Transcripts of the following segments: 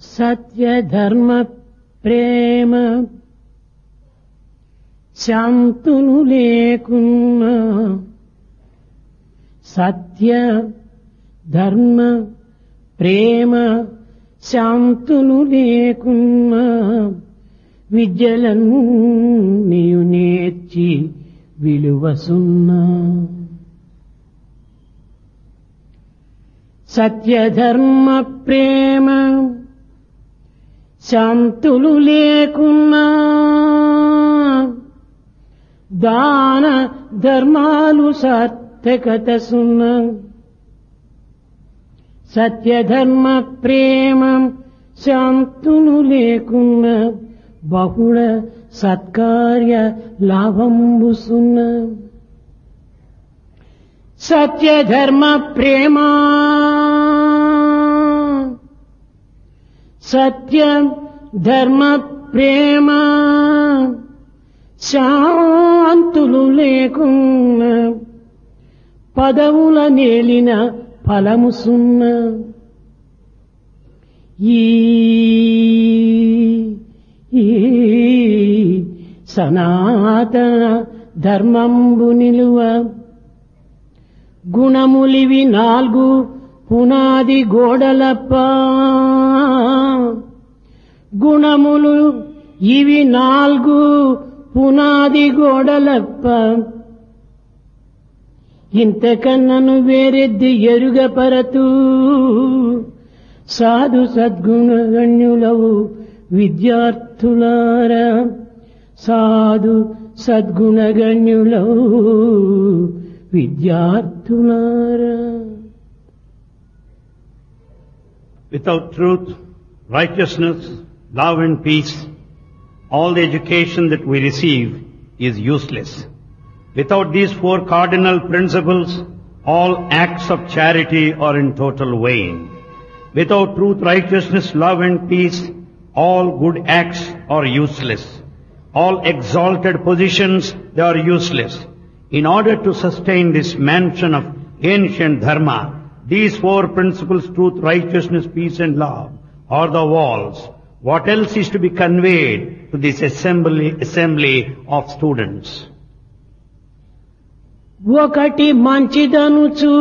సత్య ధర్మ ప్రేమ శాంతులు లేకున్నా, సత్య ధర్మ ప్రేమ శాంతులు లేకున్నా, విద్యలన్నీయు నేర్చి విలువసున్నా. సత్య ధర్మ ప్రేమ శాంతులు లేకున్నా, దాన ధర్మాలు సార్థకత సున్నా. సత్య ధర్మ ప్రేమ శాంతులు లేకున్నా, బహుళ సత్కార్య లాభంబు సున్నా. సత్య ధర్మ ప్రేమ సత్య ధర్మ ప్రేమ శాంతులు లేకున్నా, పదవుల నేలిన ఫలము సున్నా. ఈ సనాతన ధర్మంబు నిలువ, గుణములివి 4 పునాది గోడలప్ప. గుణములు ఇవి 4 పునాది గోడలప్ప. ఇంతకన్నను వేరెద్ది ఎరుగపరతూ, సాధు సద్గుణగణ్యులవు విద్యార్థులారా. సాధు సద్గుణగణ్యులవు విద్యార్థులారా. Without truth, righteousness, love and peace, all the education that we receive is useless. Without these 4 cardinal principles, all acts of charity are in total vain. Without truth, righteousness, love and peace, all good acts are useless. All exalted positions, they are useless. In order to sustain this mansion of ancient dharma, these 4 principles, truth, righteousness, peace and love, are the walls. What else is to be conveyed to this assembly of students? ఒకటి మంచిదనుచు,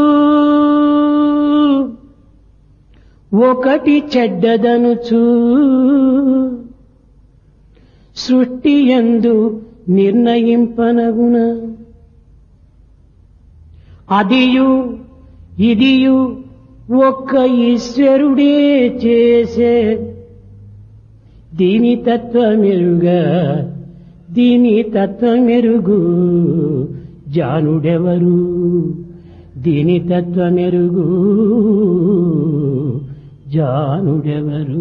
ఒకటి చెడ్డదనుచు, సృష్టి యందు నిర్ణయింపనగున. అదియు ఇదియు ఒక్క ఈశ్వరుడే చేసే. దీని తత్వమెరుగా దీని తత్వమెరుగు జానుడెవరు. దీని తత్వమెరుగు జానుడెవరు.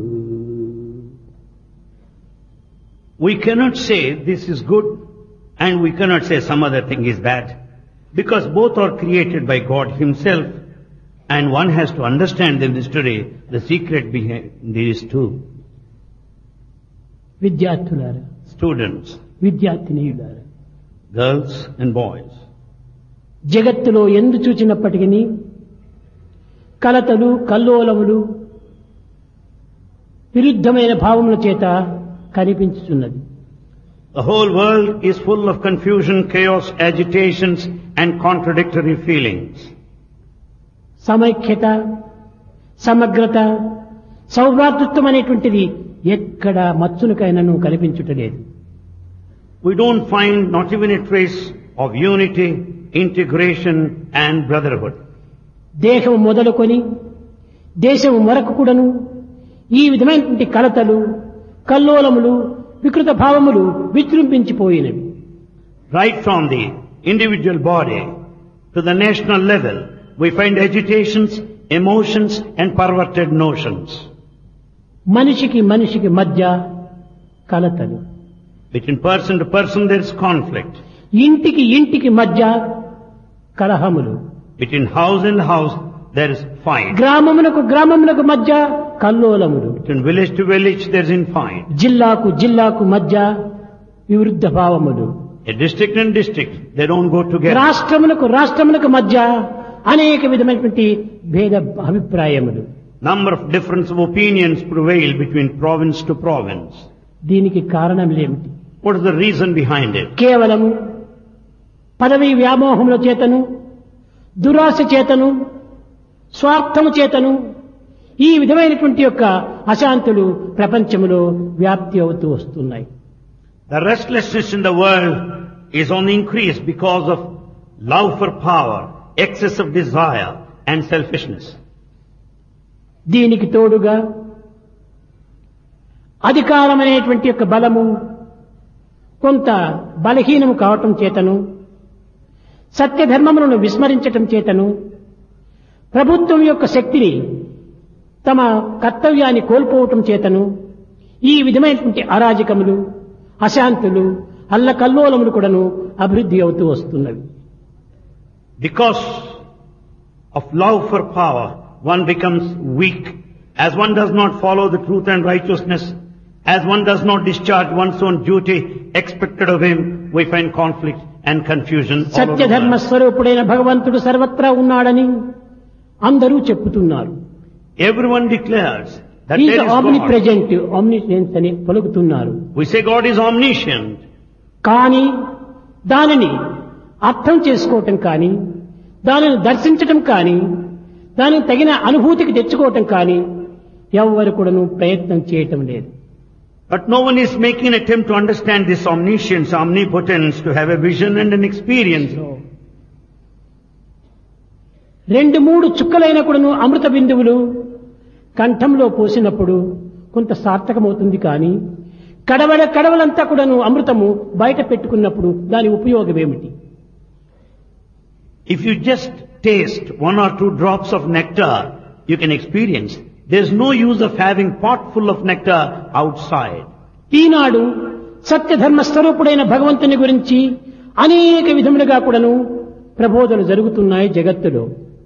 We cannot say this is good and we cannot say some other thing is bad, because both are created by God Himself, and one has to understand in this today the secret behind these two. విద్యార్థులారా, Students, విద్యార్థినీయులారా, girls and boys, జగత్తులో ఎందు చూచినప్పటికీ కలతలు కల్లోలములు విరుద్ధమైన భావముల చేత కనిపించుచున్నది. the whole world is full of confusion, chaos, agitations and contradictory feelings. సమైక్యత, సమగ్రత, సౌభ్రాతృత్వం అనేటువంటిది ఎక్కడ మచ్చునికైనను కనిపించుటలేదు. We don't find not even a trace of unity, integration and brotherhood. దేహం మొదలుకొని దేశము వరకు కూడాను ఈ విధమైనటువంటి కలతలు కల్లోలములు వికృత భావములు విజృంభించిపోయినవి. Right from the individual body to the national level, we find agitations, emotions and perverted notions. మనిషికి మనిషికి మధ్య కలతలు, Between person to person there is conflict. ఇంటికి ఇంటికి మధ్య కలహములు, Between house and house there is fight. గ్రామమునకు గ్రామమునకు మధ్య కల్లోలములు, Between village to village there is infight. జిల్లాకు జిల్లాకు మధ్య విరుద్ధ భావములు, A district and district, they don't go together. రాష్ట్రములకు రాష్ట్రములకు మధ్య అనేక విధమైనటువంటి భేద అభిప్రాయములు. Number of difference of opinions prevail between province to province. దీనికి కారణం ఏమిటి? What is the reason behind it? కేవలము పదవి వ్యామోహముల చేతను, దురాశ చేతను, స్వార్థము చేతను ఈ విధమైనటువంటి యొక్క అశాంతులు ప్రపంచంలో వ్యాప్తి అవుతూ వస్తున్నాయి. The restlessness in the world is on the increase because of love for power, excess of desire and selfishness. దీనికి తోడుగా అధికారమనేటువంటి యొక్క బలము కొంత బలహీనము కావటం చేతను, సత్యధర్మములను విస్మరించటం చేతను, ప్రభుత్వం యొక్క శక్తిని తమ కర్తవ్యాన్ని కోల్పోవటం చేతను ఈ విధమైనటువంటి అరాజకములు, అశాంతులు, అల్లకల్లోలములు కూడాను అభివృద్ధి అవుతూ వస్తున్నవి. Because of love for power, one becomes weak. As one does not follow the truth and righteousness, as one does not discharge one's own duty expected of him, we find conflict and confusion. సత్యధర్మ స్వరూపుడైన భగవంతుడు సర్వత్రా ఉన్నాడని అందరూ చెప్పుతున్నారు. Everyone declares that He there is is omnipresent, God. omniscience అని పలుకుతున్నారు. We say God is omniscient. కానీ దానిని అర్థం చేసుకోవటం కానీ, దానిని దర్శించటం కానీ, దానికి తగిన అనుభూతికి తెచ్చుకోవటం కానీ ఎవరు కూడాను ప్రయత్నం చేయటం లేదు. But no one is making an attempt to understand this omniscience, omnipotence, to have a vision and an experience. 2-3 చుక్కలైన కూడాను అమృత బిందువులు కంఠంలో పోసినప్పుడు కొంత సార్థకమవుతుంది కానీ కడవలంతా కూడాను అమృతము బయట పెట్టుకున్నప్పుడు దాని ఉపయోగం ఏమిటి? If you just taste 1 or 2 drops of nectar, you can experience. There's no use of having pot full of nectar outside. ఈనాడు సత్యధర్మ స్వరూపుడైన భగవంతుని గురించి అనేక విధములుగా కూడాను ప్రబోధనలు జరుగుతున్నాయి జగత్తులో.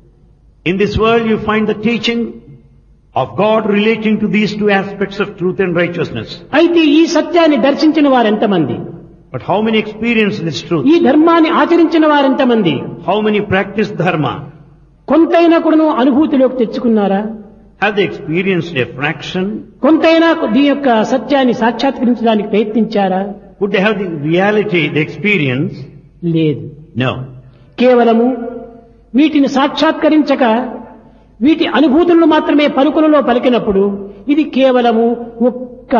In this world you find the teaching of God relating to these 2 aspects of truth and righteousness. అయితే ఈ సత్యాన్ని దర్శించిన వారెంతమంది? But how many experience this truth? ఈ ధర్మాన్ని ఆచరించిన వారెంతమంది? How many practice dharma? కొంతైనా కూడాను అనుభూతిలోకి తెచ్చుకున్నారా? Have they experienced a fraction? కొంతైనా దీని యొక్క సత్యాన్ని సాక్షాత్కరించడానికి ప్రయత్నించారా? Would they have the reality, the experience? లేదు. No. కేవలము వీటిని సాక్షాత్కరించక వీటి అనుభూతులను మాత్రమే పలుకులలో పలికినప్పుడు ఇది కేవలము ఒక్క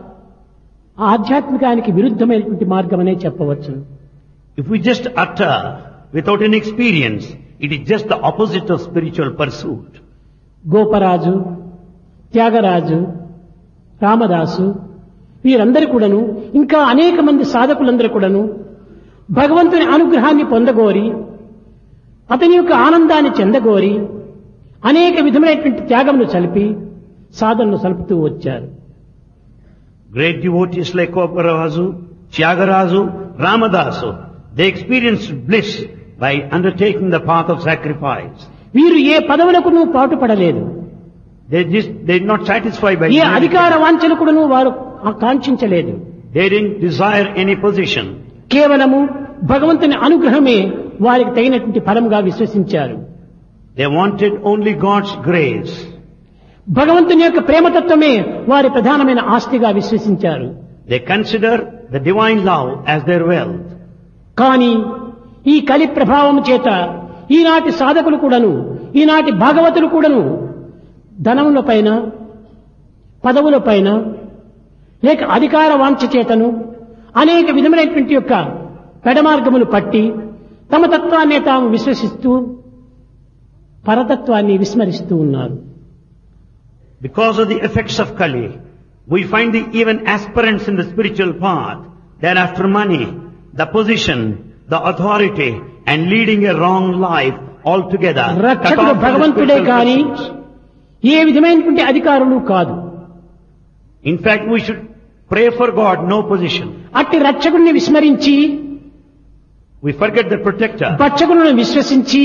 ఆధ్యాత్మికానికి విరుద్ధమైనటువంటి మార్గమనే చెప్పవచ్చు. If we just utter without an experience, it is just the opposite of spiritual pursuit. Goparaju, Tyagaraju, Ramadasu వీరందరూ కూడాను ఇంకా అనేక మంది సాధకులందరూ కూడాను భగవంతుని అనుగ్రహాన్ని పొందగోరి అతని యొక్క ఆనందాన్ని చెందగోరి అనేక విధమైనటువంటి త్యాగమును చలిపి సాధనను సలుపుతూ వచ్చారు. Great devotees like Goparazu, Tyagarazu, Ramadasu, they experienced bliss by undertaking the path of sacrifice. వీరు ఏ పదవులకును పాటుపడలేదు. They did not satisfy by ఏ అధికార వాంఛనకుడును వారు ఆకాంక్షించలేదు. They didn't desire any position. కేవలము భగవంతుని అనుగ్రహమే వారికి తగినటువంటి ఫలంగా విశ్వసించారు. They wanted only God's grace. భగవంతుని యొక్క ప్రేమతత్వమే వారి ప్రధానమైన ఆస్తిగా విశ్వసించారు. They consider the divine love as their wealth. కానీ ఈ కలి ప్రభావం చేత ఈనాటి సాధకులు కూడాను, ఈనాటి భాగవతులు కూడాను ధనముల పైన, పదవుల పైన, లేక అధికార వాంఛ చేతను అనేక విధమైనటువంటి యొక్క పెడమార్గములు పట్టి తమ తత్వాన్ని తాము విశ్వసిస్తూ పరతత్వాన్ని విస్మరిస్తూ ఉన్నారు. Because of the effects of Kali, we find the even aspirants in the spiritual path, they are after money, the position, the authority, and leading a wrong life altogether. రక్షకుడు భగవంతుడే కానీ ఏ విధమైనటువంటి అధికారులు కాదు. In fact, we should pray for God, no position. అట్టి రక్షకుడిని విస్మరించి We forget the protector. భక్షకులను విశ్వసించి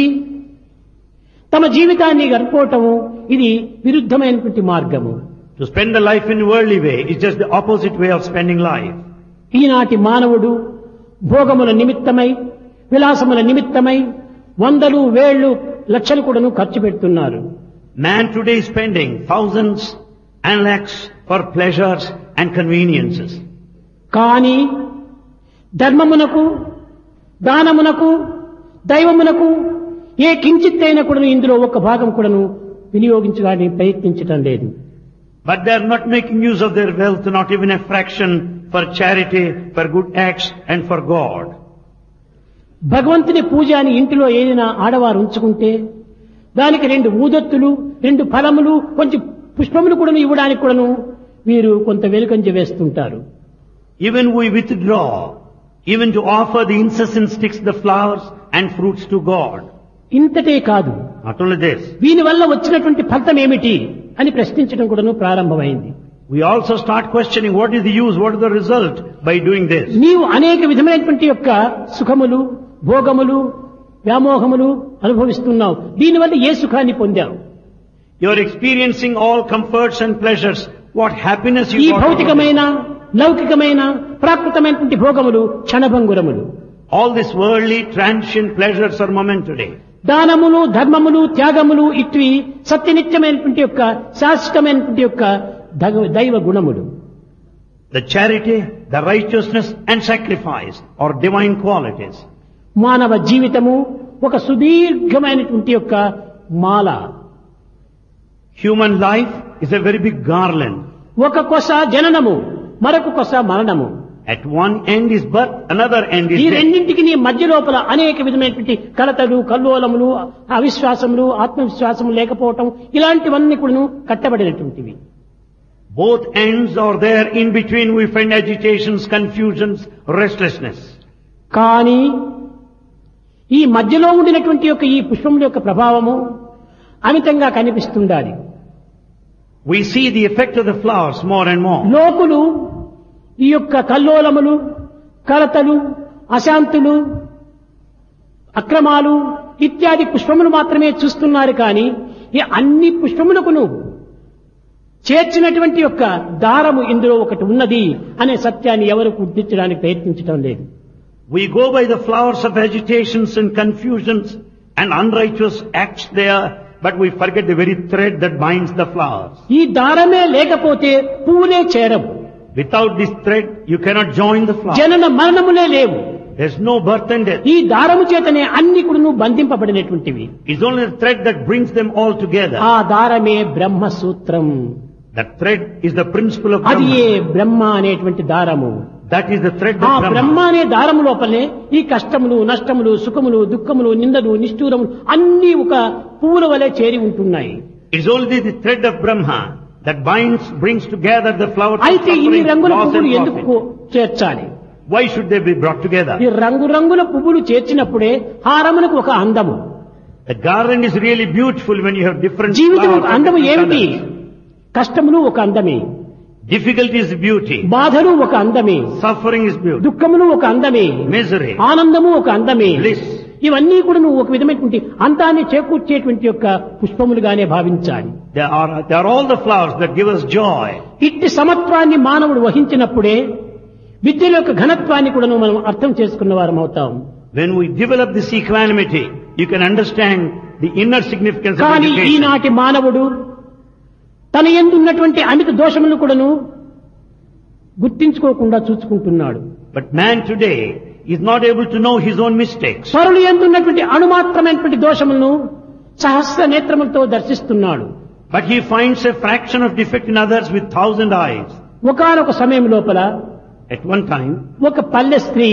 తమ జీవితాన్ని గడపటము ఇది విరుద్ధమైనటువంటి మార్గము. To spend the life in worldly way is just the opposite way of spending life. ఈనాటి మానవుడు భోగముల నిమిత్తమై, విలాసముల నిమిత్తమై 100,000, 1,000,000 లక్షలు కూడాను ఖర్చు పెడుతున్నారు. Man today is spending thousands and lakhs for pleasures and conveniences. కానీ ధర్మమునకు, దానమునకు, దైవమునకు ఏ కించిత్తైనా కూడాను ఇందులో ఒక భాగం కూడాను వినియోగించడానికి ప్రయత్నించటం లేదు. But they are not making use of their wealth, not even a fraction, for charity, for good acts and for God. భగవంతుని పూజ అని ఇంటిలో ఏదైనా ఆడవారు ఉంచుకుంటే దానికి 2 ఊదొత్తులు, 2 ఫలములు, కొంచెం పుష్పములు కూడా ఇవ్వడానికి కూడాను వీరు కొంత వెలుకంజ వేస్తుంటారు. Even we withdraw, even to offer the incense sticks, the flowers and fruits to God. ఇంతటే కాదు, Not only this, దీని వల్ల వచ్చినటువంటి ఫలితం ఏమిటి అని ప్రశ్నించడం కూడాను ప్రారంభమైంది. we also start questioning what is the use, what is the result by doing this. నీవు అనేక విధమైనటువంటి యొక్క సుఖములు, భోగములు, వ్యామోహములు అనుభవిస్తున్నావు. దీనివల్ల ఏ సుఖాన్ని పొందావు? You are experiencing all comforts and pleasures. What happiness ఈ you got? భౌతికమైన, లౌకికమైన, ప్రాకృతమైనటువంటి భోగములు క్షణభంగురములు. All these worldly transient pleasures are momentary. దానములు, ధర్మములు, త్యాగములు ఇట్వి సత్యనిత్యమైనటువంటి యొక్క శాశ్వతమైనటువంటి యొక్క దైవ గుణములు. The charity, the righteousness and sacrifice are divine qualities. మానవ జీవితము ఒక సుదీర్ఘమైనటువంటి యొక్క మాల. Human life is a very big garland. ఒక కొస జననము, మరొక కొస మరణము. At one end is birth, another end is ఈ death. రెండింటికి నీ మధ్య లోపల అనేక విధమైనటువంటి కలతలు, కల్లోలములు, అవిశ్వాసములు, ఆత్మవిశ్వాసము లేకపోవటం ఇలాంటివన్నీ కూడాను కట్టబడినటువంటివి. Both ends are there. In between we find agitations, confusions, restlessness. కానీ ఈ మధ్యలో ఉండినటువంటి యొక్క ఈ పుష్పముల యొక్క ప్రభావము అమితంగా కనిపిస్తుండాలి. We see the effect of the flowers more and more. లోకులు ఈ యొక్క కల్లోలములు, కలతలు, అశాంతులు, అక్రమాలు ఇత్యాది పుష్పములు మాత్రమే చూస్తున్నారు. కానీ ఈ అన్ని పుష్పములకును చేర్చినటువంటి యొక్క దారము ఇందులో ఒకటి ఉన్నది అనే సత్యాన్ని ఎవరు గుర్తించడానికి ప్రయత్నించడం లేదు. We go by the flowers of agitations and confusions and unrighteous acts there, but we forget the very thread that binds the flowers. ఈ దారమే లేకపోతే పువ్వులే చేరవు. Without this thread, you cannot join the flowers. జనన మరణములే లేవు. There's no birth and death. ఈ దారము చేతనే అన్ని కూడాను బంధింపబడినటువంటివి. It's only the thread that brings them all together. ఆ దారమే బ్రహ్మ సూత్రం. That thread is the principle of అది ఏ Brahma. బ్రహ్మ అనేటువంటి దారము. That is the thread ఆ of బ్రహ్మ Brahma. అనే దారము లోపలనే ఈ కష్టములు, నష్టములు, సుఖములు, దుఃఖములు, నిందలు, నిష్ఠూరములు అన్ని ఒక పువ్వుల వలె చేరి ఉంటున్నాయి. It's only the thread of Brahma that brings together the flowers of అయితే ఇన్ని suffering, రంగుల loss పువ్వులు and ఎందుకు profit. చేర్చాలి? Why should they be brought together? ఈ రంగురంగుల పువ్వులు చేర్చినప్పుడే హారమునకు ఒక అందము. The garland is really beautiful when you have different జీవితం flowers ఒక of అందము different ఏమిటి? colors. కష్టములు ఒక అందమే, Difficulty is beauty. బాధలు ఒక అందమే, Suffering is beauty. దుఃఖములు ఒక అందమే, Misery. ఆనందము ఒక అందమే. Bliss. ఇవన్నీ కూడా నువ్వు ఒక విధమైనటువంటి అంతాన్ని చేకూర్చేటువంటి యొక్క పుష్పములుగానే భావించాలి. They are all the flowers that give us joy. ఇట్టి సమత్వాన్ని మానవుడు వహించినప్పుడే విద్యల యొక్క ఘనత్వాన్ని కూడా మనం అర్థం చేసుకున్న వారం అవుతాం. When we develop this equanimity, you can understand the inner significance of కానీ education. ఈనాటి మానవుడు తన యందు ఉన్నటువంటి అమిత దోషములను కూడాను గుర్తించుకోకుండా చూసుకుంటున్నాడు. But man today is not able to know his own mistakes. పరులు యందు ఉన్నటువంటి అణుమాత్రమైనటువంటి దోషములను సహస్ర నేత్రములతో దర్శిస్తున్నాడు. But he finds a fraction of defect in others with 1,000 eyes. ఒకానొక సమయం లోపల At one time, ఒక పల్లె స్త్రీ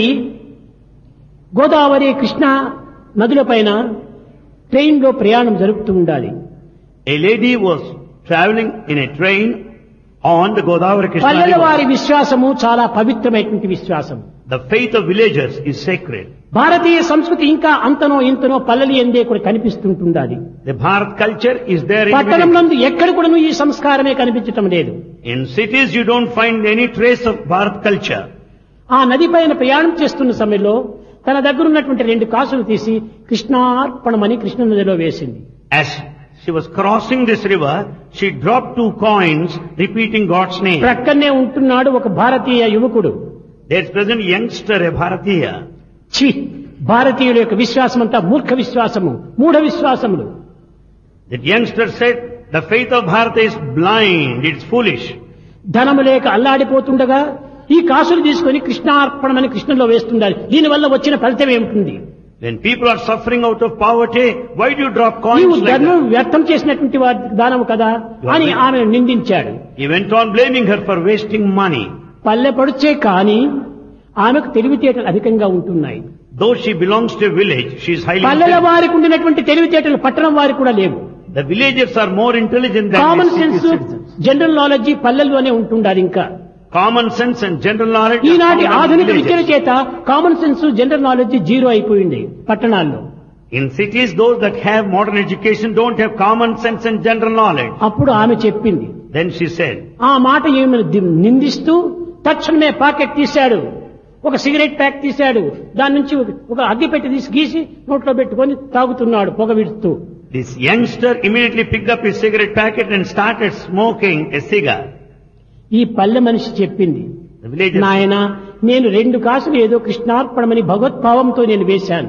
గోదావరి, కృష్ణ నదుల పైన ట్రైన్లో ప్రయాణం జరుపుతూ ఉండాలి. a lady was traveling in a train on the Godavari Krishna పల్లెల వారి river. విశ్వాసము చాలా పవిత్రమైనటువంటి విశ్వాసం. The faith of villagers is sacred. భారతీయ సంస్కృతి ఇంకా అంతనో ఇంతనో పల్లెలు ఎందే కూడా కనిపిస్తుంటుండాలి. The Bharat culture is there in పట్టణం villages. నందు ఎక్కడ కూడా ఈ సంస్కారమే కనిపించటం లేదు. In cities you don't find any trace of Bharat culture. ఆ నది పైన ప్రయాణం చేస్తున్న సమయంలో తన దగ్గర ఉన్నటువంటి 2 కాసులు తీసి కృష్ణార్పణమని కృష్ణ నదిలో వేసింది. As she was crossing this river, she dropped 2 coins repeating God's name. ప్రక్కనే ఉంటున్నాడు ఒక భారతీయ యువకుడు. There is present youngster, a Bharatiya. ఛీ, భారతీయుల యొక్క విశ్వాసం అంతా మూర్ఖ విశ్వాసము, మూఢ విశ్వాసములు. That youngster said, The faith of Bharata is blind, it's foolish. ధనము లేక అల్లాడిపోతుండగా ఈ కాసులు తీసుకొని కృష్ణార్పణమని కృష్ణలో వేస్తుండాలి. దీనివల్ల వచ్చిన ఫలితం ఏమిటి? When people are suffering out of poverty, why do you drop coins నీవు like ధర్మం that? వ్యర్థం చేసినటువంటి దానము కదా అని ఆమె నిందించాడు. He went on blaming her for wasting money. పల్లె పడుచే కానీ ఆమెకు తెలివితేటలు అధికంగా ఉంటున్నాయి. Though she belongs to a village, she is highly పల్లెల intelligent. వారికి ఉండినటువంటి తెలివితేటలు పట్టణం వారికి కూడా లేవు. The villagers are more intelligent than common the sense, citizens. General knowledge పల్లెల్లోనే ఉంటుండాలి. ఇంకా Common sense and general knowledge are ఈనాటి found in ఆధునిక విద్యల villages. చేత common sense, general knowledge zero అయిపోయింది పట్టణాల్లో. In cities, those that have modern education don't have common sense and general knowledge. అప్పుడు ఆమె చెప్పింది. Then she said, ఆ మాట ఏమి నిందిస్తూ తక్షణమే పాకెట్ తీశాడు, ఒక సిగరెట్ ప్యాక్ తీశాడు, దాని నుంచి ఒక అగ్గిపెట్టి తీసి గీసి నోట్లో పెట్టుకొని తాగుతున్నాడు పొగ విడుతూ. this youngster immediately picked up his cigarette packet and started smoking a cigar. ఈ పల్లె మనిషి చెప్పింది, The villagers, నాయనా నేను 2 కాసులు ఏదో కృష్ణార్పణమని భగవద్భావంతో నేను వేశాను.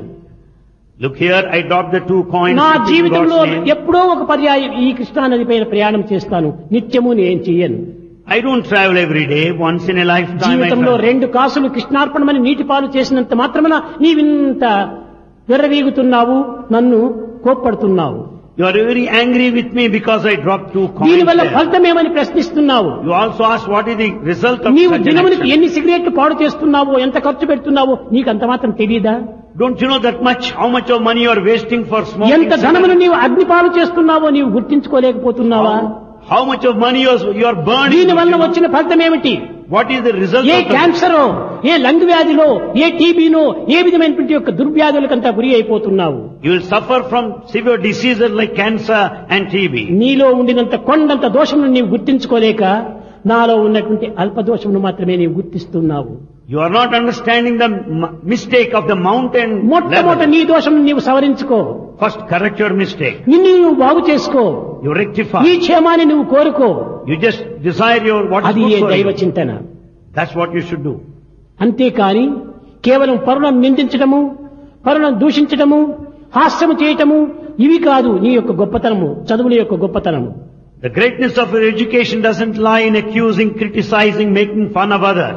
look here, I dropped the 2 coins. నా in జీవితంలో God's name. ఎప్పుడో ఒక పర్యాయం ఈ కృష్ణానది పైన ప్రయాణం చేస్తాను, నిత్యము నేను చెయ్యను. I don't travel every day, once in a lifetime. I జీవితంలో travel. 2 కాసులు కృష్ణార్పణమని నీటి పాలు చేసినంత మాత్రమున నీవింత విర్రవీగుతున్నావు, నన్ను కోప్పడుతున్నావు. You are very angry with me because I dropped 2 coins దీనివల్ల there. ఫలితమేమని ప్రశ్నిస్తున్నావు. You also ask what is the result of నీవు such an దినమునికి action. ఎన్ని సిగరెట్లు పాడు చేస్తున్నావో, ఎంత ఖర్చు పెడుతున్నావో నీకు అంత మాత్రం తెలియదా? Don't you know that much, how much of money you are wasting for smoking? ఎంత ధనమును నీవు అగ్ని పాలు చేస్తున్నావో నీవు గుర్తించుకోలేకపోతున్నావా? How much of money you are burning? దీని వల్ల వచ్చిన ఫలితం ఏమిటి? What is the result ఏ of the... క్యాన్సరో, ఏ లంగ్ వ్యాధిలో, ఏ టీబీనో, ఏ విధమైనటువంటి యొక్క దుర్వ్యాధులకంతా గురి అయిపోతున్నావు. You will suffer from severe diseases like cancer and TB. నీలో ఉండినంత కొండంత దోషమును నీవు గుర్తించుకోలేక నాలో ఉన్నటువంటి అల్ప దోషమును మాత్రమే నీవు గుర్తిస్తున్నావు. You are not understanding the mistake of the mountain మొట్టమొదట level. నీ దోషం నీవు సవరించుకో, First correct your mistake. నిన్ను నువ్వు బాగు చేసుకో, You rectify. నీ క్షేమాన్ని నువ్వు కోరుకో. You just desire what is అది ఏ good for దైవ you. చింతన. That's what you should do. అంతేకాని కేవలం పరులను నిందించడము, పరులను దూషించడము, హాస్యము చేయటము ఇవి కాదు నీ యొక్క గొప్పతనము, చదువుల యొక్క గొప్పతనము. The greatness of your education doesn't lie in accusing, criticizing, making fun of others.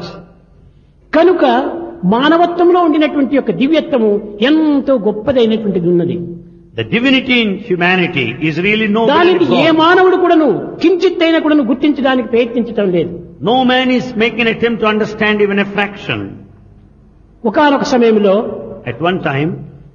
కనుక మానవత్వంలో ఉండినటువంటి యొక్క దివ్యత్వము ఎంతో గొప్పదైనటువంటిది ఉన్నది. The divinity in humanity is really noble. దానికి and ఏ God. మానవుడు కూడాను కించిత్తైనా కూడాను గుర్తించడానికి ప్రయత్నించడం లేదు. No man is making an attempt to understand even a fraction. ఒకానొక సమయంలో At one time,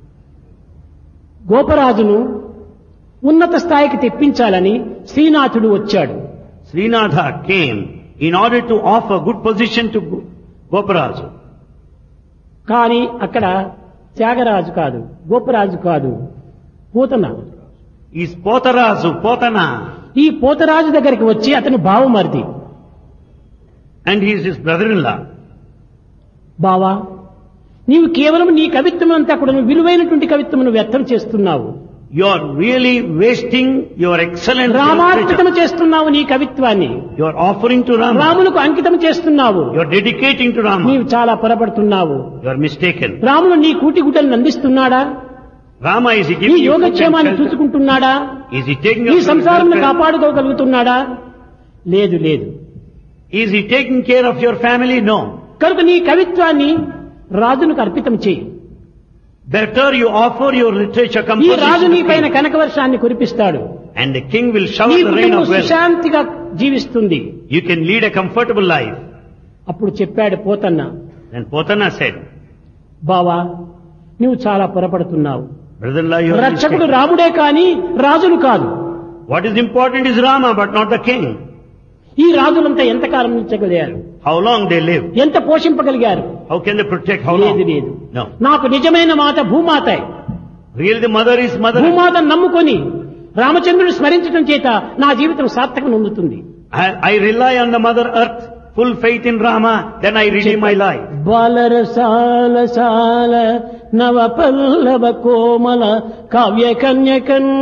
గోపరాజును ఉన్నత స్థాయికి తెప్పించాలని శ్రీనాథుడు వచ్చాడు. Srinatha came in order to offer good position to Goparaja. కానీ అక్కడ త్యాగరాజు కాదు, గోపరాజు కాదు, పూతన. He's Potana. ఈ పోతరాజు దగ్గరికి వచ్చి అతను బావమరిది. And he is his brother-in-law. బావా, నీవు కేవలం నీ కవిత్వం అంతా కూడా విలువైనటువంటి కవిత్వమును వ్యర్థం చేస్తున్నావు. You are really wasting your excellent రామార్పితం literature. చేస్తున్నావు నీ కవిత్వాన్ని, You are offering to Rama. రాములకు అంకితం చేస్తున్నావు. You are dedicating to Rama. నీవు చాలా పొరపడుతున్నావు. You are mistaken. రాముడు నీ కూటి గుడ్డలను అందిస్తున్నాడా? Rama, is he నీ giving you food and యోగక్షేమాన్ని shelter? చూసుకుంటున్నాడా? Is he taking నీ up your సంసారంలో welfare? కాపాడుకోగలుగుతున్నాడా? లేదు లేదు. Is he taking care of your family? No. కనుక నీ కవిత్వాన్ని రాజునికి అర్పితం చేయి. Better you offer your literature ఈ composition రాజు to నీ పైన king. కనకవర్షాన్ని కురిపిస్తాడు. And the king will shower నీ the rain కుటుంబం of wealth. సుశాంతిగా జీవిస్తుంది. You can lead a comfortable life. అప్పుడు చెప్పాడు పోతన్న, Then Potana said, బావా నువ్వు చాలా పొరపడుతున్నావు. brother-in-law, you are రక్షకుడు mistaken. రాముడే కాని రాజులు కాదు. What is important is Rama, but not the king. ఈ రాజులంతా ఎంతకాలం ఉంచగలిగారు, How long they live. ఎంత పోషింపగలిగారు? How can they protect? How లేదు long? లేదు. No. నాకు నిజమైన మాత భూమాత. Really the mother is mother. భూమాతను నమ్ముకొని రామచంద్రుడు స్మరించడం చేత నా జీవితం సార్థకం పొందుతుంది. I rely on the mother earth, full faith in Rama, then I redeem my life. బాలరసాల సాల నవ పల్లవ కోమల కావ్య కన్యకన్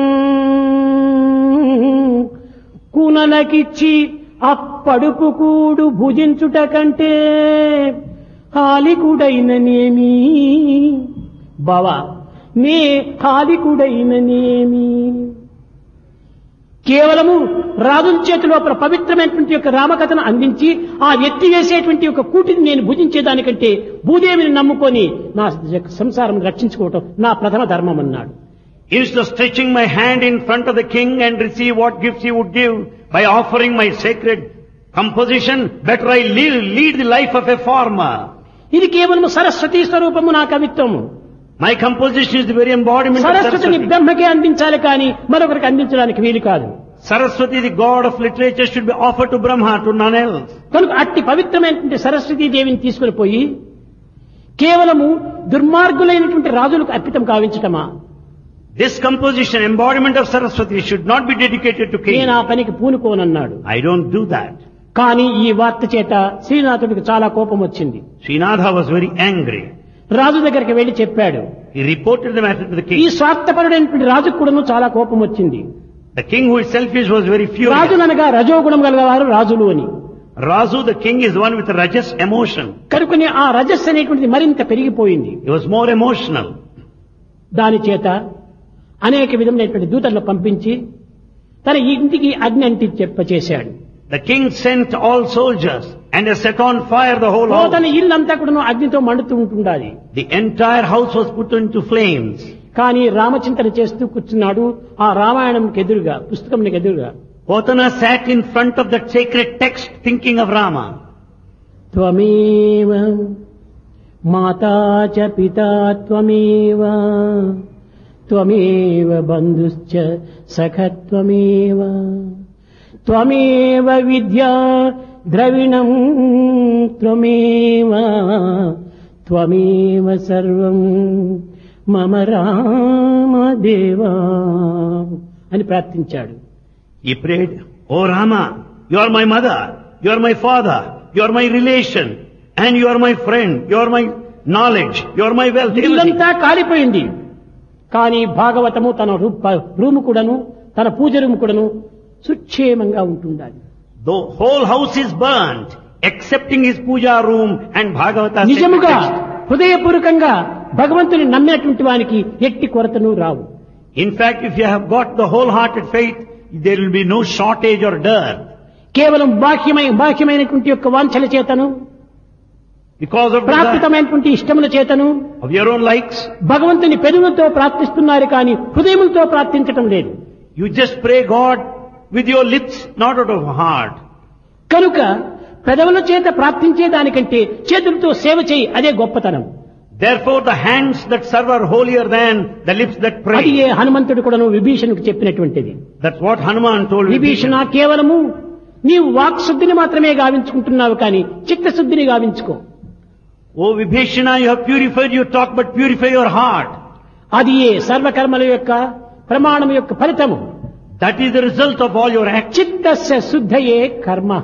కునలకిచ్చి అప్పడుపు కూడు భుజించుట కంటే హాలికుడైననేమి బావా, నే హాలికుడైననేమి. కేవలము రాజుల చేతి లోపల పవిత్రమైనటువంటి యొక్క రామకథను అందించి ఆ ఎత్తి వేసేటువంటి యొక్క కూటిని నేను భుజించేదానికంటే భూదేవిని నమ్ముకొని నా సంసారం రక్షించుకోవటం నా ప్రథమ ధర్మం అన్నాడు. Instead of stretching my hand in front of the king and receive what gifts he would give by offering my sacred composition, better I lead the life of a farmer. ఇది కేవలం సరస్వతి స్వరూపము నా కవిత్వము. My composition is the very embodiment of సరస్వతిని Saraswati. బ్రహ్మకే అందించాలి కానీ మరొకరికి అందించడానికి వీలు కాదు. Saraswati, the god of literature, should be offered to Brahma, to none else. కనుక అట్టి పవిత్రమైనటువంటి సరస్వతీ దేవిని తీసుకుని పోయి కేవలము దుర్మార్గులైనటువంటి రాజులకు అర్పితం కావించటమా? This composition, embodiment of Saraswati, should not be dedicated to నేను king. ఆ పనికి పూనుకోనన్నాడు. I don't do that. కానీ ఈ వార్త చేత శ్రీనాథుడికి చాలా కోపం వచ్చింది. Srinatha was very angry. రాజు దగ్గరికి వెళ్లి చెప్పాడు. He reported the matter to the ఈ king. స్వార్థపరుడైనటువంటి రాజుకు కూడాను చాలా కోపం వచ్చింది. The king, who is selfish, was very furious. రాజుననగా రజోగుణం గలవారు రాజులు అని. Razu, the king, is one with a rajas emotion. కనుకనే ఆ రజస్సు అనేటువంటిది మరింత పెరిగిపోయింది. He was more emotional. దాని చేత అనేక విధమైనటువంటి దూతలను పంపించి తన ఇంటికి అగ్ని అంటి చెప్పచేశాడు. The king sent all soldiers and has set on fire the whole తన house. ఇల్లంతా కూడా అగ్నితో మండుతూ ఉంటుండాలి. The entire house was put into flames. కానీ రామచింతన చేస్తూ కూర్చున్నాడు ఆ రామాయణంకి ఎదురుగా, పుస్తకంకి ఎదురుగా. Potana sat in front of that sacred text thinking of Rama. త్వమేవ మాతా చ పితా త్వమేవ త్వమేవ బంధుశ్చ సఖత్వమేవ త్వమేవ విద్యా ద్రవిణం త్వమేవ త్వమేవ సర్వం మమ రామదేవా అని ప్రార్థించాడు. He prayed, "Oh Rama, you are my mother, you are my father, you are my relation, and you are my friend, you are my knowledge, you are my wealth, everything." ఇల్లంతా కాలిపోయింది. కానీ భాగవతము తన రూము కూడాను తన పూజ room కూడాను సుక్షేమంగా ఉంటుండాలి. The whole house is burnt, excepting his puja room and Bhagavata sacred నిజముగా text. హృదయపూర్వకంగా భగవంతుని నమ్మినటువంటి వానికి ఎట్టి కొరతను రావు. In fact, if you have got the wholehearted faith, there will be no shortage or dearth. కేవలం బాహ్యమైనటువంటి యొక్క వాంఛల చేతను Because of desire, ప్రాకృతమైనటువంటి ఇష్టముల చేతను of your own likes, భగవంతుని పెదవులతో ప్రార్థిస్తున్నారు కానీ హృదయములతో ప్రార్థించటం లేదు. you just pray God with your lips, not out of heart. కనుక పెదవుల చేత ప్రార్థించే దానికంటే చేతులతో సేవ చేయి, అదే గొప్పతనం. Therefore, the hands that serve are holier than the lips that అది pray. ఏ హనుమంతుడు కూడాను విభీషణుకు చెప్పినటువంటిది. That's what Hanuman told Vibhishana Vibhishana. కేవలము నీవు వాక్శుద్ధిని మాత్రమే గావించుకుంటున్నావు కానీ చిత్తశుద్ధిని గావించుకో. Oh Vibhishana, you have purified your talk, but purify your heart. అది ఏ సర్వకర్మల యొక్క ప్రమాణం యొక్క ఫలితము. That is the result of all your acts. చిత్తస్య శుద్ధయే కర్మః.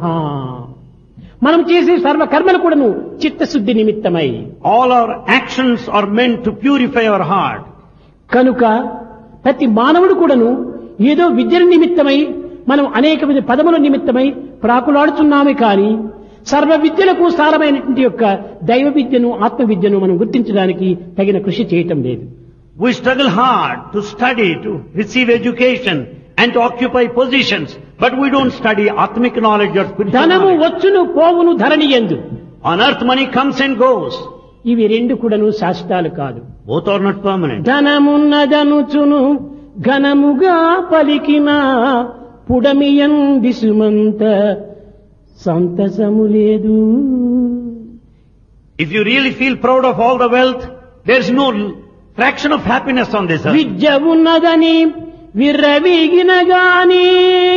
మనం చేసే సర్వ కర్మలు కూడాను చిత్తశుద్ధి నిమిత్తమై. All our actions are meant to purify our heart. కనుక ప్రతి మానవుడు కూడాను ఏదో విద్య నిమిత్తమై మనం అనేక విధ పదముల నిమిత్తమై ప్రాకులాడుతున్నామే కానీ సర్వ విద్యలకు సారమైనటువంటి యొక్క దైవ విద్యను ఆత్మ విద్యను మనం గుర్తించడానికి తగిన కృషి చేయటం లేదు. We struggle hard to study, to receive education and to occupy positions, but we don't study Atmic knowledge or spiritual ధనము knowledge. వచ్చును పోవును ధరణి యందు. On earth money comes and goes. ఇవి రెండు కూడాను శాశ్వతాలు కాదు. Both are not permanent. ధనమున్నదనుచును ఘనముగా పలికిన పుడమియంది సుమంత సంతసము లేదు. If you really feel proud of all the wealth, there is no fraction of happiness on this earth. విద్య ఉన్నదని విర్రవీగిన గాని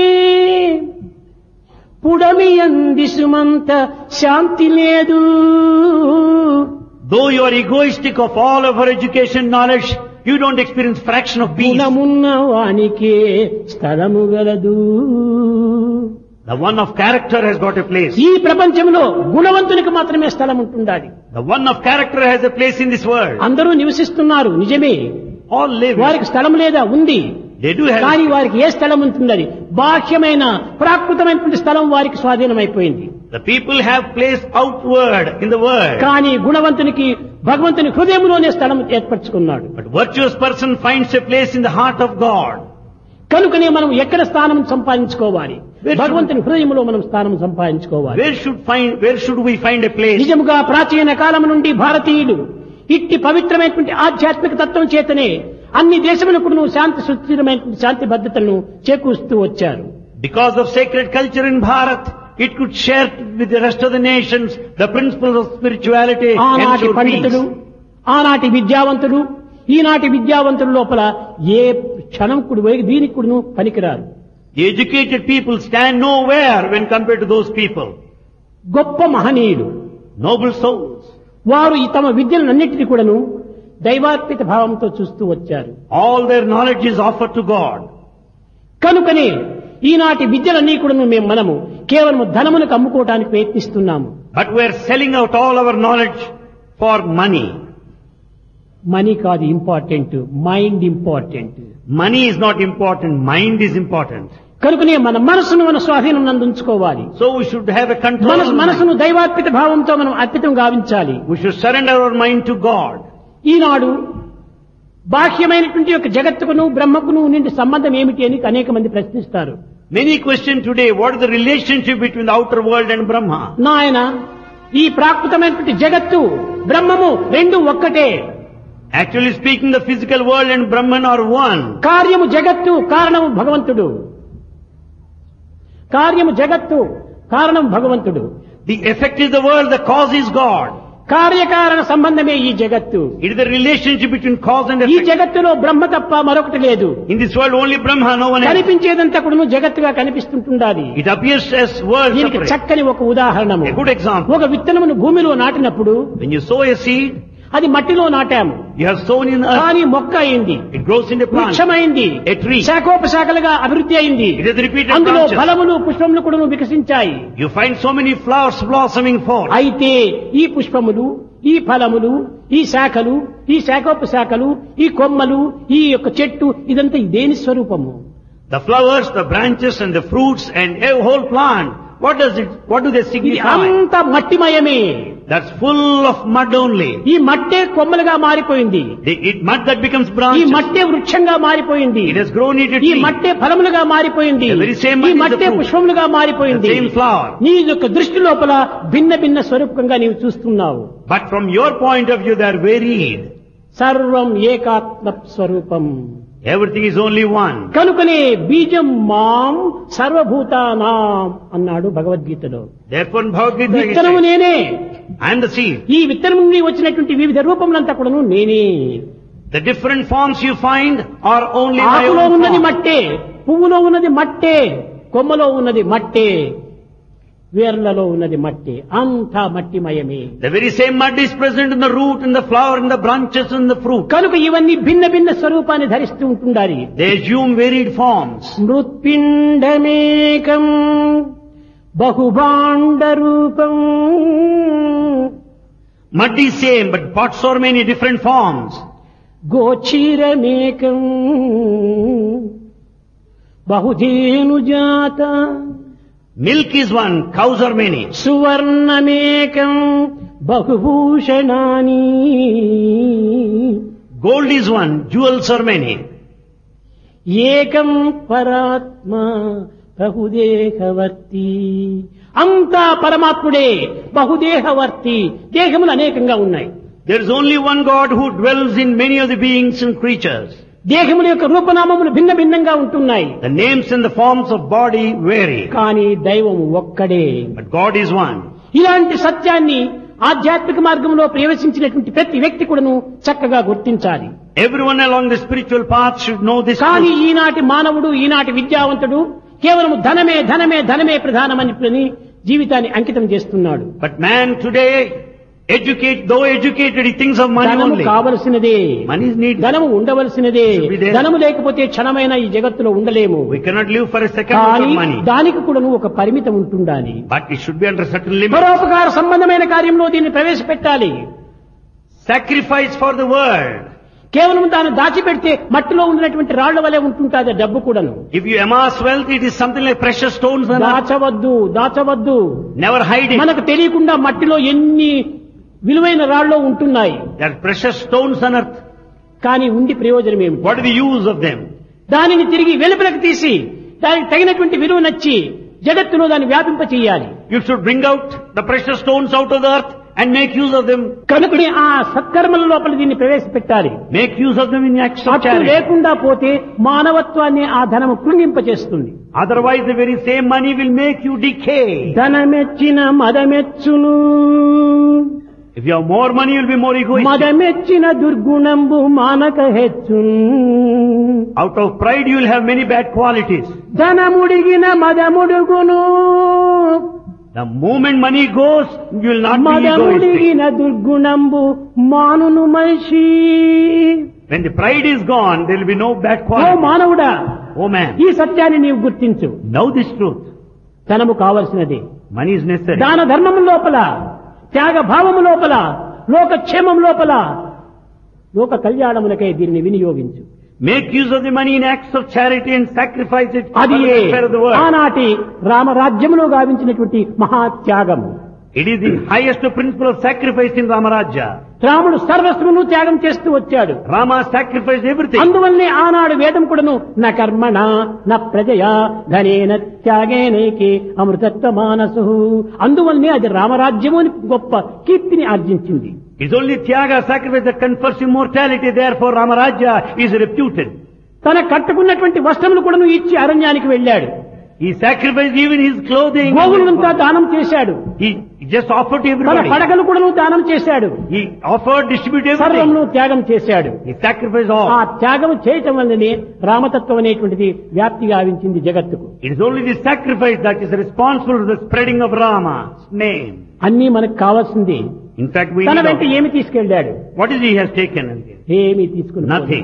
పుడమియంది సుమంత శాంతి లేదు. Though you are egoistic of all of our education knowledge, you don't experience fraction of peace. గుణమున్న వానికే స్థలము గలదు. The one of character has got a place. ఈ ప్రపంచంలో గుణవంతునికి మాత్రమే స్థలం ఉంటుండాలి. The one of character has a place in this world. అందరూ నివసిస్తున్నారు నిజమే, All live. వారికి స్థలం లేదా? ఉంది. They do have. కానీ వారికి ఏ స్థలం ఉంటుందని బాహ్యమైన ప్రాకృతమైనటువంటి స్థలం వారికి స్వాధీనమైపోయింది. The people have place outward in the world. కానీ గుణవంతునికి భగవంతుని హృదయంలోనే స్థలం ఏర్పరచుకున్నాడు. But virtuous person finds a place in the heart of God. కనుకనే మనం ఎక్కడ స్థానం సంపాదించుకోవాలి? భగవంతుని హృదయంలో మనం స్థానం సంపాదించుకోవాలి. Where should we find a place? నిజముగా ప్రాచీన కాలం నుండి భారతీయులు ఇట్టి పవిత్రమైనటువంటి ఆధ్యాత్మిక తత్వం చేతనే అన్ని దేశములకు శాంతి సుస్థిరమైనటువంటి శాంతి భద్రతలను చేకూరుస్తూ వచ్చారు. Because of sacred culture in Bharat, it could share with the rest of the nations the principles of spirituality and ఆనాటి ensure పండితులు, peace. ఆనాటి విద్యావంతులు, ఈనాటి విద్యావంతుల లోపల ఏ క్షణం కూడా దీనికి కూడా పనికిరారు. The educated people stand nowhere when compared to those people. గొప్ప మహనీయులు, Noble souls. వారు ఈ తమ విద్యలన్నింటినీ కూడాను దైవార్పిత భావంతో చూస్తూ వచ్చారు. All their knowledge is offered to God. కనుకనే ఈనాటి విద్యలన్నీ కూడాను మనము కేవలం ధనములకు అమ్ముకోవడానికి ప్రయత్నిస్తున్నాము. But we are selling out all our knowledge for money. Money కాదు important, mind important. Money is not important, mind is important. కనుకనే మన మనసును మన స్వాధీనం నందుంచుకోవాలి. So we should have a control. మనసును దైవార్పిత భావంతో మనం అర్పితం గావించాలి. We should surrender our mind to God. ఈనాడు బాహ్యమైనటువంటి యొక్క జగత్తుకును బ్రహ్మకును నుండి సంబంధం ఏమిటి అని అనేక మంది ప్రశ్నిస్తారు. Many question today, what is the relationship between the outer world and Brahma? నాయన, ఈ ప్రాకృతమైనటువంటి జగత్తు బ్రహ్మము రెండు ఒక్కటే. Actually speaking, the physical world and Brahman are one. కార్యము జగత్తు, కారణము భగవంతుడు. కార్యము జగత్తు, కారణం భగవంతుడు. The effect is the world, the cause is God. కార్యకారణ సంబంధమే ఈ జగత్తు. It is the relationship between cause and ఈ effect. జగత్తులో బ్రహ్మ తప్ప మరొకటి లేదు. In this world only Brahma, no one else. కనిపించేదంతా కూడా జగత్తుగా కనిపిస్తుంటుండాలి. It appears as world దీనికి separate. చక్కని ఒక ఉదాహరణము. A good example. ఒక విత్తనమును భూమిలో నాటినప్పుడు When you sow a seed, అది మట్టిలో నాటాము, you have sown in earth. కానీ మొక్క అయింది, It grows into plant. వృక్షమైంది, A tree. శాఖోపశాఖలుగా అభివృద్ధి అయింది. It has repeated అందులో branches. ఫలములు పుష్పములు కూడా వికసించాయి. You find so many flowers blossoming forth. అయితే ఈ పుష్పములు, ఈ ఫలములు, ఈ శాఖలు, ఈ శాఖోపశాఖలు, ఈ కొమ్మలు, ఈ యొక్క చెట్టు, ఇదంతా దేని స్వరూపము? The flowers, the branches and the fruits and a whole plant. What do they ఇది signify? అంత మట్టిమయమే. That's full of mud only. ఈ మట్టే కొమ్మలుగా మారిపోయింది. Mud that becomes ఈ branches. మట్టే వృక్షంగా మారిపోయింది. It has grown into ఈ tree. మట్టే ఫలములుగా మారిపోయింది. The very same mud ఈ is the మట్టే fruit. పుష్పములుగా మారిపోయింది. The same flower. నీ యొక్క దృష్టి లోపల భిన్న భిన్న స్వరూపంగా నీవు చూస్తున్నావు. But from your point of view, they are varied. సర్వం ఏకాత్మ స్వరూపం. Everything is only one. కనుకనే బీజం మాం సర్వభూతానాం అన్నాడు భగవద్గీతలో. Therefore in Bhagavad Gita, he విత్తనము said, నేనే. I am the seed. ఈ విత్తనం నుండి వచ్చినటువంటి వివిధ రూపములంతా కూడాను నేనే. The different forms you find are only my ఆకులో own ఉన్నది form. మట్టే, పువ్వులో ఉన్నది మట్టే, కొమ్మలో ఉన్నది మట్టే, వేర్లలో ఉన్నది మట్టే, అంతా మట్టిమయమే. The very same mud is present in the root, in the flower, in the branches, in the fruit. కనుక ఇవన్నీ భిన్న భిన్న స్వరూపాన్ని ధరిస్తూ ఉంటుండాలి. They assume varied forms. మృత్పిండమేకం బహుభాండ రూపం. Mud is same, but pots are many different forms. గోచీరమేకం బహుధేనుజాత. Milk is one, cows are many. సువర్ణమేకం బహుభూషణాని. Gold is one, jewels are many. ఏకం పరాత్మ బహుదేహవర్తి. అంతా పరమాత్ముడే, బహుదేహవర్తి. దేహములు అనేకంగా ఉన్నాయి. There is only one God who dwells in many of the beings and creatures. దేహముల యొక్క రూపనామములు భిన్న భిన్నంగా ఉంటున్నాయి. The names and the forms of body vary. కానీ దైవము ఒక్కడే. But God is one. ఇలాంటి సత్యాన్ని ఆధ్యాత్మిక మార్గంలో ప్రవేశించినటువంటి ప్రతి వ్యక్తి కూడాను చక్కగా గుర్తించాలి. Everyone along the spiritual path should know this కానీ truth. ఈనాటి మానవుడు, ఈనాటి విద్యావంతుడు కేవలం ధనమే ధనమే ధనమే ప్రధానమని జీవితాన్ని అంకితం చేస్తున్నాడు. But man today, though educated, he thinks of money ధనము only. కావలసినదే, Money is needed. ధనము ఉండవలసినదే. Should be there. ధనము లేకపోతే క్షణమైన ఈ జగత్తులో ఉండలేము. We cannot live for a second కానీ without money. దానికి కూడాను ఒక పరిమితం ఉంటుండాలి. But it should be under certain limits. పరోపకార సంబంధమైన కార్యంలో దీన్ని ప్రవేశపెట్టాలి. Sacrifice for the world. కేవలం దాన్ని దాచిపెడితే మట్టిలో ఉన్నటువంటి రాళ్ల వలె ఉంటుంటుంది డబ్బు కూడాను. If you amass wealth, it is something like precious stones. దాచవద్దు, దాచవద్దు. Never hide it. మనకు తెలియకుండా మట్టిలో ఎన్ని విలువైన రాళ్ళు ఉంటున్నాయి. There are precious stones on earth. కానీ ఉండి ప్రయోజనం ఏమిటి? What is the use of them? దానిని తిరిగి వెలుపలకు తీసి దానికి తగినటువంటి విలువ నచ్చి జగత్తులో దాన్ని వ్యాపింప చేయాలి. You should bring out the precious stones out of the earth and make use of them. కనుకనే ఆ సత్కర్మల లోపల దీన్ని ప్రవేశపెట్టాలి. Make use of them in acts of అట్టు charity. లేకుండా పోతే మానవత్వాన్ని ఆ ధనము కృంగింపచేస్తుంది. Otherwise the very same money will make you decay. ధనమెచ్చిన మదమెచ్చును, If you have more money, you will be more egoistic. మదమెచ్చిన దుర్గుణంబు మానక హెచ్చును. Out of pride you will have many bad qualities. ధనముడిగిన మదముడుగును, The moment money goes, you will not be egoistic. మదముడిగిన దుర్గుణంబు మానును మనిషి. When the pride is gone, there will be no bad oh qualities. మానవుడా, Oh man, ఈ సత్యాన్ని నీవు గుర్తించు. know this truth. ధనము కావలసినది. Money is necessary. దాన ధర్మము లోపల, త్యాగ భావము లోపల, లోకక్షేమం లోపల, లోక కళ్యాణములకై దీనిని వినియోగించు. Make use of the money in acts of charity and sacrifice it for అది the welfare of the world. ఆనాటి రామరాజ్యములో గావించినటువంటి మహాత్యాగము. It is the highest principle of sacrifice in Ramarajya. రాముడు సర్వస్వమును త్యాగం చేస్తూ వచ్చాడు. Rama sacrificed everything. అందువల్లనే ఆనాడు వేదం కూడాను న కర్మణ న ప్రజయా ధనేన త్యాగేనైకే అమృతత్వ మానసు, అందువల్లనే అది రామరాజ్యము అని గొప్ప కీర్తిని ఆర్జించింది. It's only Tyaga, sacrifice, that confers immortality. Therefore Ramarajya is reputed. తన కట్టుకున్నటువంటి వస్త్రములు కూడాను ఇచ్చి అరణ్యానికి వెళ్ళాడు. He sacrificed even his clothing. గోవులంతా దానం చేశాడు. He just offered to తన everybody. పడగలు కూడాను దానం చేశాడు. He offered, distributed everything. సర్వమును త్యాగం చేశాడు. He sacrificed ఆ all. త్యాగం చేయటం వల్లనే రామతత్వం అనేటువంటిది వ్యాప్తి గావించింది జగత్తుకు. It is only the sacrifice that is responsible for the spreading of Rama's name. అన్నీ మనకు కావాల్సింది. In fact, we తన need వెంట all. ఏమి తీసుకెళ్ళాడు? What is he has taken? ఏమీ తీసుకుని Nothing.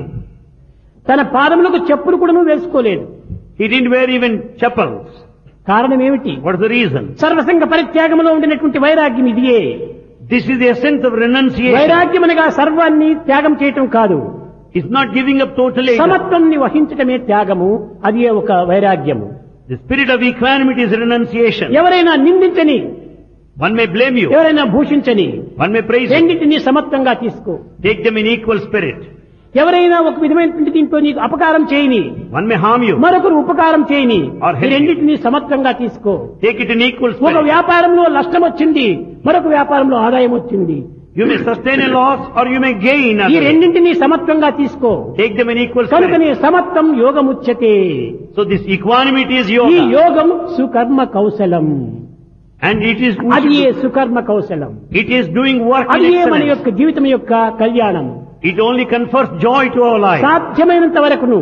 తన పాదములకు చెప్పులు కూడాను వేసుకోలేదు. He didn't wear even chappals. కారణం ఏమిటి? What is the reason? సర్వసంగ పరిత్యాగంలో ఉండినటువంటి వైరాగ్యం ఇదియే. This is the essence of renunciation. వైరాగ్యం అనగా సర్వాన్ని త్యాగం చేయటం కాదు, It's not giving up totally. సమత్వంని వహించటమే త్యాగము. అది ఒక వైరాగ్యము. The spirit of equanimity is renunciation. ఎవరైనా నిందించని, One may blame you. ఎవరైనా భూషించని, One may praise you. రెండింటినీ సమత్వంగా తీసుకో. Take them in equal spirit. ఎవరైనా ఒక విధమైనటువంటి దీంట్లో నీకు అపకారం చేయని, One may harm you. మరొకరు ఉపకారం చేయని, Or help ఈ రెండింటినీ సమత్వంగా తీసుకో. Take it in equal ఒక spirit. వ్యాపారంలో నష్టం వచ్చింది, మరొక వ్యాపారంలో ఆదాయం వచ్చింది. You may sustain a loss or you may gain. ఈ రెండింటినీ సమత్వంగా తీసుకో. Take them in equal కనుకనే spirit. సమత్వం యోగముచ్యతే. So this equanimity is ఈ yoga. యోగం సుకర్మ కౌశలం. And it is, అది ఏ సుకర్మ కౌశలం. it is doing work అది in ఏ మన excellence. యొక్క జీవితం యొక్క కళ్యాణం. It only confers joy to our life. సాధ్యమైనంత వరకును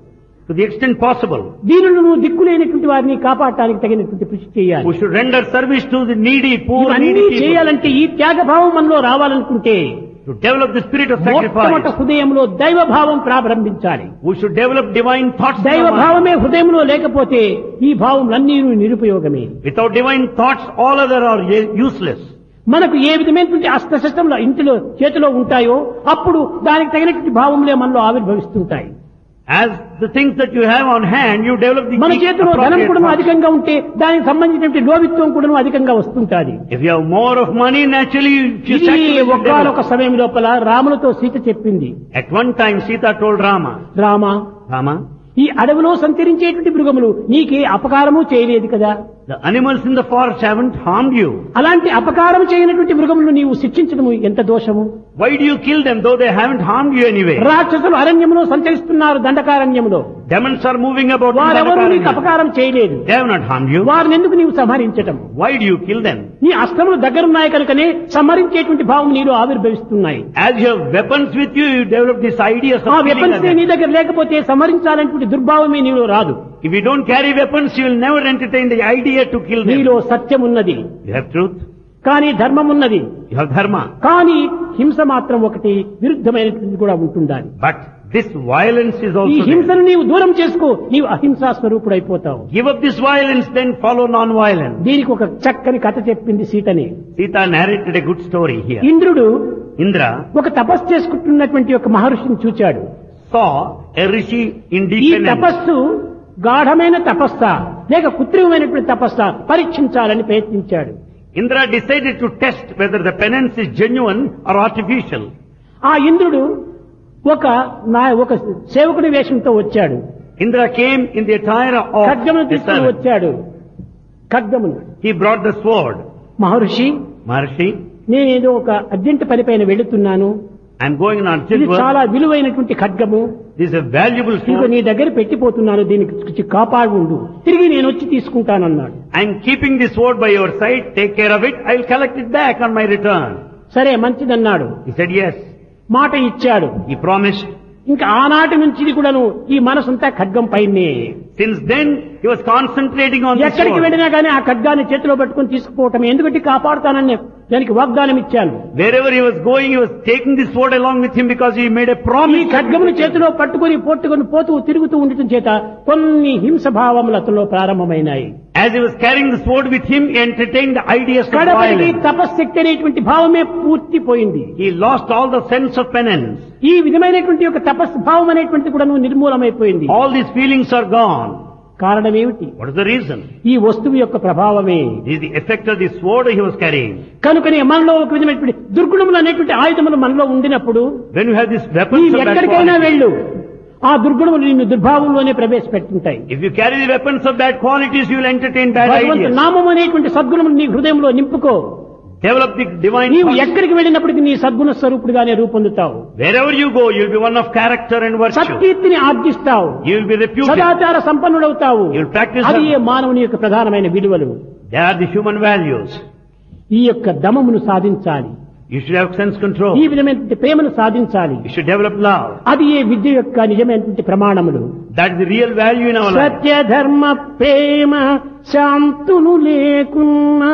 To the extent possible. దీనులను దిక్కులేనటువంటి వారిని కాపాడటానికి తగినటువంటి కృషి చేయాలి. We should render service to the needy, poor, ఇవన్నీ needy people. చేయాలంటే ఈ త్యాగభావం మనలో రావాలనుకుంటే To develop the spirit of మొట్టమొదట sacrifice. హృదయంలో దైవభావం ప్రారంభించాలి. We should develop divine thoughts. in our mind. దైవభావమే హృదయంలో లేకపోతే ఈ భావములన్నీ నిరుపయోగమే. Without divine thoughts, all other are useless. మనకు ఏ విధమైనటువంటి అస్త్రశస్త్రంలో ఇంటిలో చేతిలో ఉంటాయో అప్పుడు దానికి తగినటువంటి భావములే మనలో ఆవిర్భవిస్తుంటాయి. As the things that you have on hand, you develop the మన చేతిలో ధనం appropriate కూడా thoughts. అధికంగా ఉంటే దానికి సంబంధించినటువంటి లోభిత్వం కూడా అధికంగా వస్తుంటాది. If you have more of money, naturally you ఇది sacrifice you ఒక్కనొక develop. సమయం లోపల రాములతో సీత చెప్పింది, At one time, Sita told Rama, Rama, Rama, ఈ అడవిలో సంచరించేటువంటి మృగములు నీకే అపకారము చేయలేదు కదా, the animals in the forest haven't harmed you. అలాంటి అపకారం చేయనటువంటి మృగములను నీవు శిక్షించడము ఎంత దోషము. Why do you kill them though they haven't harmed you anyway? రాక్షసులు అరణ్యములో సంచరిస్తున్నారు, దండకారణ్యములో. Demons are moving about in వారెవరూ నీకు Dandakaranya. అపకారం చేయలేదు. They have not harmed you. వారిని ఎందుకు నీవు సంహరించటం? Why do you kill them? నీ అస్త్రములు దగ్గరున్నాయి కనుకనే సంహరించేటువంటి భావం నీలో ఆవిర్భవిస్తున్నాయి. As you have weapons with you, you develop this idea of ah killing weapons నీ others. దగ్గర లేకపోతే సంహరించాలనేటువంటి దుర్భావమే నీలో రాదు. If you don't carry weapons, you will never entertain the idea to kill them. నీలో సత్యం ఉన్నది, You have truth, కానీ ధర్మం ఉన్నది, you have dharma. కానీ హింస మాత్రం ఒకటి విరుద్ధమైనటువంటి కూడా ఉంటుండాలి. But this violence is ఈ also there. హింసను నీవు దూరం చేసుకో, నీవు అహింసా స్వరూపుడైపోతావు. Give up this violence, then follow non-violence. దీనికి ఒక చక్కని కథ చెప్పింది సీతని. Sita narrated a good story here. ఇంద్రుడు Indra ఒక తపస్సు చేసుకుంటున్నటువంటి ఒక మహర్షిని చూచాడు. saw a rishi in ఈ deep penance. తపస్సు గాఢమైన తపస్సా లేక కృత్రిమమైనటువంటి తపస్సా పరీక్షించాలని ప్రయత్నించాడు. Indra decided to test whether the penance is genuine or artificial. ఆ ఇంద్రుడు ఒక సేవకుడి వేషంతో వచ్చాడు. Indra came in the attire of ఖడ్గమును a తీసుకుని servant. వచ్చాడు. ఖడ్గమును. He brought the sword. Maharshi, Maharshi, నేనేదో ఒక అర్జెంట్ పని పైన వెళుతున్నాను. I'm going on ఇది urgent work. చాలా విలువైనటువంటి ఖడ్గము. This is a valuable ఇదిగో sword. నీ దగ్గర పెట్టిపోతున్నాను, దీనికి కాపాడు ఉండు, తిరిగి నేను వచ్చి తీసుకుంటానన్నాడు. I'm keeping this sword by your side. Take care of it. I'll collect it back on my return. సరే మంచిదన్నాడు. He said yes. మాట ఇచ్చాడు. He promised. ఇంకా ఆనాటి నుంచి ఇది కూడాను ఈ మనసంతా ఖడ్గం పైనే. Since then, he was concentrating on this ఎక్కడికి sword. వెళ్ళినా కానీ ఆ ఖడ్గాన్ని చేతిలో పట్టుకుని తీసుకుపోవటం, ఎందుకంటే కాపాడుతానని దానికి వాగ్దానం ఇచ్చాను. Wherever he was going, he was taking this sword along with him because he made a ఈ promise. ఖడ్గమును చేతిలో పట్టుకుని పోతూ తిరుగుతూ ఉండటం చేత కొన్ని హింస భావములు అతనిలో ప్రారంభమైనాయి. As he was carrying the sword with him, he entertained the ideas of కడపటికి violence. తపశ్శక్తి అనేటువంటి భావమే పూర్తిపోయింది. He lost all the sense of penance. ఈ విధమైనటువంటి ఒక తపస్భావం అనేటువంటిది కూడా నిర్మూలమైపోయింది. All these feelings are gone. కారణం ఏమిటి? What is the reason? ఈ వస్తువు యొక్క ప్రభావమే. This is the effect of the sword he was carrying. కనుకనే మనలో ఒక విధమైనటువంటి దుర్గుణములు అనేటువంటి ఆయుధములు మనలో ఉండినప్పుడు When you have these నీ weapons of bad ఎక్కడికైనా quality, వెళ్ళు, ఆ దుర్గుణములు నిన్ను దుర్భావంలోనే ప్రవేశపెట్టుంటాయి. if you carry the weapons of bad qualities, you will entertain bad భగవంతు ideas. నామం అనేటువంటి సద్గుణములు నీ హృదయంలో నింపుకో. Develop the divine నీవు thoughts. ఎక్కడికి వెళ్ళినప్పటికీ నీ సద్గుణ స్వరూపుడుగానే రూపొందుతావు. Wherever you go, you will be one of character and virtue. సత్కీర్తిని ఆర్జిస్తావు. You will be reputed. సదాచార సంపన్నుడవుతావు. You will practice అది them. ఏ మానవుని యొక్క ప్రధానమైన విలువలు. They are the human values. ఈ యొక్క దమమును సాధించాలి. You should have sense control. ఈ విధమైనటువంటి ప్రేమను సాధించాలి. You should develop love. అది ఏ విద్య యొక్క నిజమైనటువంటి ప్రమాణములు. That is the real value in our life. సత్య ధర్మ ప్రేమ శాంతులు లేకున్నా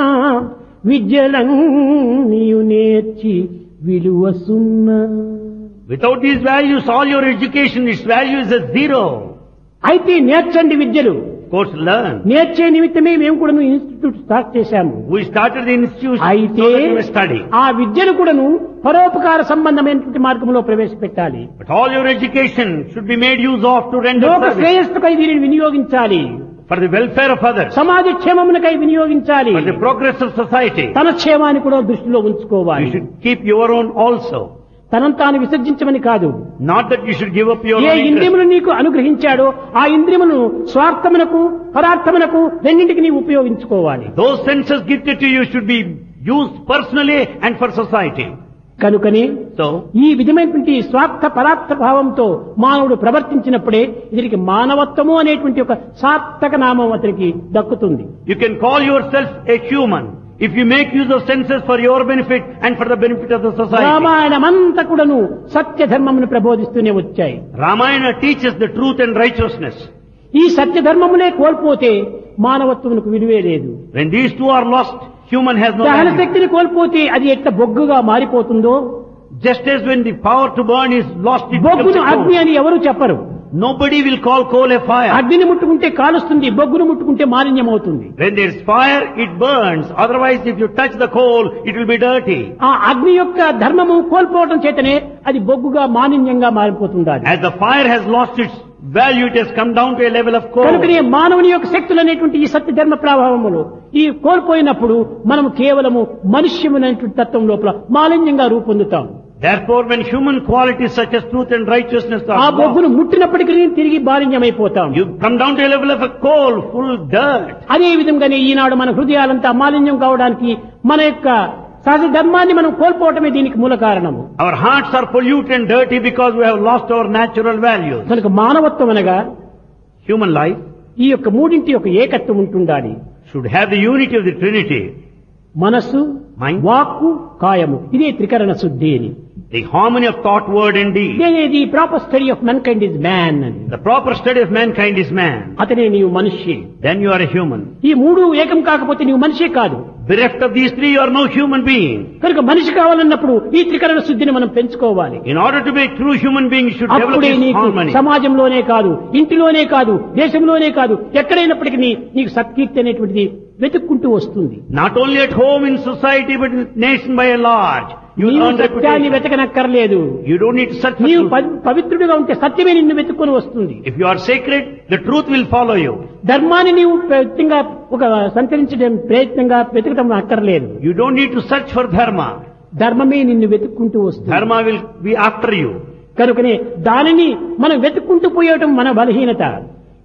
విద్యలన్నీయు నేర్చి విలువ సున్నా. Without these values, all your education, its value is a zero. అయితే నేర్చండి విద్యలు. Of course, learn. నేర్చే నిమిత్తమే మేము కూడా ఇన్స్టిట్యూట్ స్టార్ట్ చేశాము. We started the institution అయితే so that we may study. ఆ విద్యను కూడాను పరోపకార సంబంధమైనటువంటి మార్గంలో ప్రవేశపెట్టాలి. But all your education should be made use of to render లోక service శ్రేయస్సుకై దీనిని వినియోగించాలి. for the welfare of others, సమాజ క్షేమమునకై వినియోగించాలి. for the progress of society. తన క్షేమాన్ని కూడా దృష్టిలో You ఉంచుకోవాలి. should keep your own also. తనను తాను విసర్జించమని కాదు. Not that you should give up your A own interest. ఇంద్రియములు నీకు అనుగ్రహించాడో ఆ ఇంద్రియమును స్వార్థమునకు పరార్థమునకు రెండింటికి నీవు ఉపయోగించుకోవాలి. Those senses gifted to you should be used personally and for society. కనుకని So, ఈ విధమైనటువంటి స్వార్థ పరార్థ భావంతో మానవుడు ప్రవర్తించినప్పుడే ఇతనికి మానవత్వము అనేటువంటి ఒక సార్థక నామం అతనికి దక్కుతుంది. you can call yourself a human if you make use of senses for your benefit and for the benefit of the society. రామాయణమంతా కూడాను సత్య ధర్మమును ప్రబోధిస్తూనే వచ్చాయి. Ramayana teaches the truth and righteousness. ఈ సత్య ధర్మమునే కోల్పోతే మానవత్వమునకు విలువే లేదు. When these two are lost, human has no దహన value. శక్తిని కోల్పోతే అది ఎట్లా బొగ్గుగా మారిపోతుందో, Just as when the power to burn is lost, it becomes బొగ్గును a అగ్ని coal. అని ఎవరు చెప్పరు. Nobody will call coal a fire. అగ్నిని ముట్టుకుంటే కాలుస్తుంది, బొగ్గును ముట్టుకుంటే మాలిన్యం అవుతుంది. When there is fire, it burns. Otherwise, if you touch the coal, it will be dirty. ఆ అగ్ని యొక్క ధర్మము కోల్పోవటం చేతనే అది బొగ్గుగా మాలిన్యంగా మారిపోతుంది. అది As the fire has lost its value, it has come down to a level of coal. కనుకనే మానవుని యొక్క శక్తులు అనేటువంటి ఈ సత్య ధర్మ ప్రభావములు ఈ కోల్పోయినప్పుడు మనం కేవలము మనుష్యమైనటువంటి తత్వం లోపల మాలిన్యంగా రూపొందుతాం. Therefore, when human qualities such as truth and righteousness ఆ are lost, బొగ్గును ముట్టినప్పటికీ తిరిగి మాలిన్యమైపోతాం. you come down to a level of a coal, full dirt. అదే విధంగానే ఈనాడు మన హృదయాలంతా మాలిన్యం కావడానికి మన యొక్క సహజ ధర్మాన్ని మనం కోల్పోవటమే దీనికి మూల కారణము. Our hearts are polluted and dirty because we have lost our natural values. కనుక మానవత్వం అనగా Human life ఈ యొక్క మూడింటి యొక్క ఏకత్వం ఉంటుండాలి. should have the unity of the Trinity. మనస్సు, Mind. వాక్కు, కాయము, ఇదే త్రికరణ శుద్ధి అని. The harmony of thought, word and deed. The proper study of mankind is man అని. The proper study of mankind is man. అతనే నీవు మనిషి. Then you are a human. ఈ మూడు ఏకం కాకపోతే నీవు మనిషే కాదు. Bereft of these three, you are no human being. కనుక మనిషి కావాలన్నప్పుడు ఈ త్రికరణ శుద్ధిని మనం పెంచుకోవాలి. In order to be a true human being, you should develop అప్పుడే this నీకు harmony. సమాజంలోనే కాదు, ఇంటిలోనే కాదు, దేశంలోనే కాదు, ఎక్కడైనప్పటికీ నీకు సత్కీర్తి అనేటువంటిది వెతుక్కుంటూ వస్తుంది. Not only at home in society, but in the nation by and large. You will నీవు earn సత్యాన్ని reputation. వెతకనక్కర్లేదు. You don't need to search for నీవు truth. పవిత్రుడిగా ఉంటే సత్యమే నిన్ను వెతుక్కొని వస్తుంది. If you are sacred, the truth will follow you. ధర్మాన్ని నీవు ప్రయత్నంగా ఒక సంచరించడం ప్రయత్నంగా వెతకడం అక్కర్లేదు. You don't need to search for dharma. ధర్మమే నిన్ను వెతుక్కుంటూ వస్తుంది. Dharma will be after you. కనుకనే దానిని మనం వెతుక్కుంటూ పోయటం మన బలహీనత.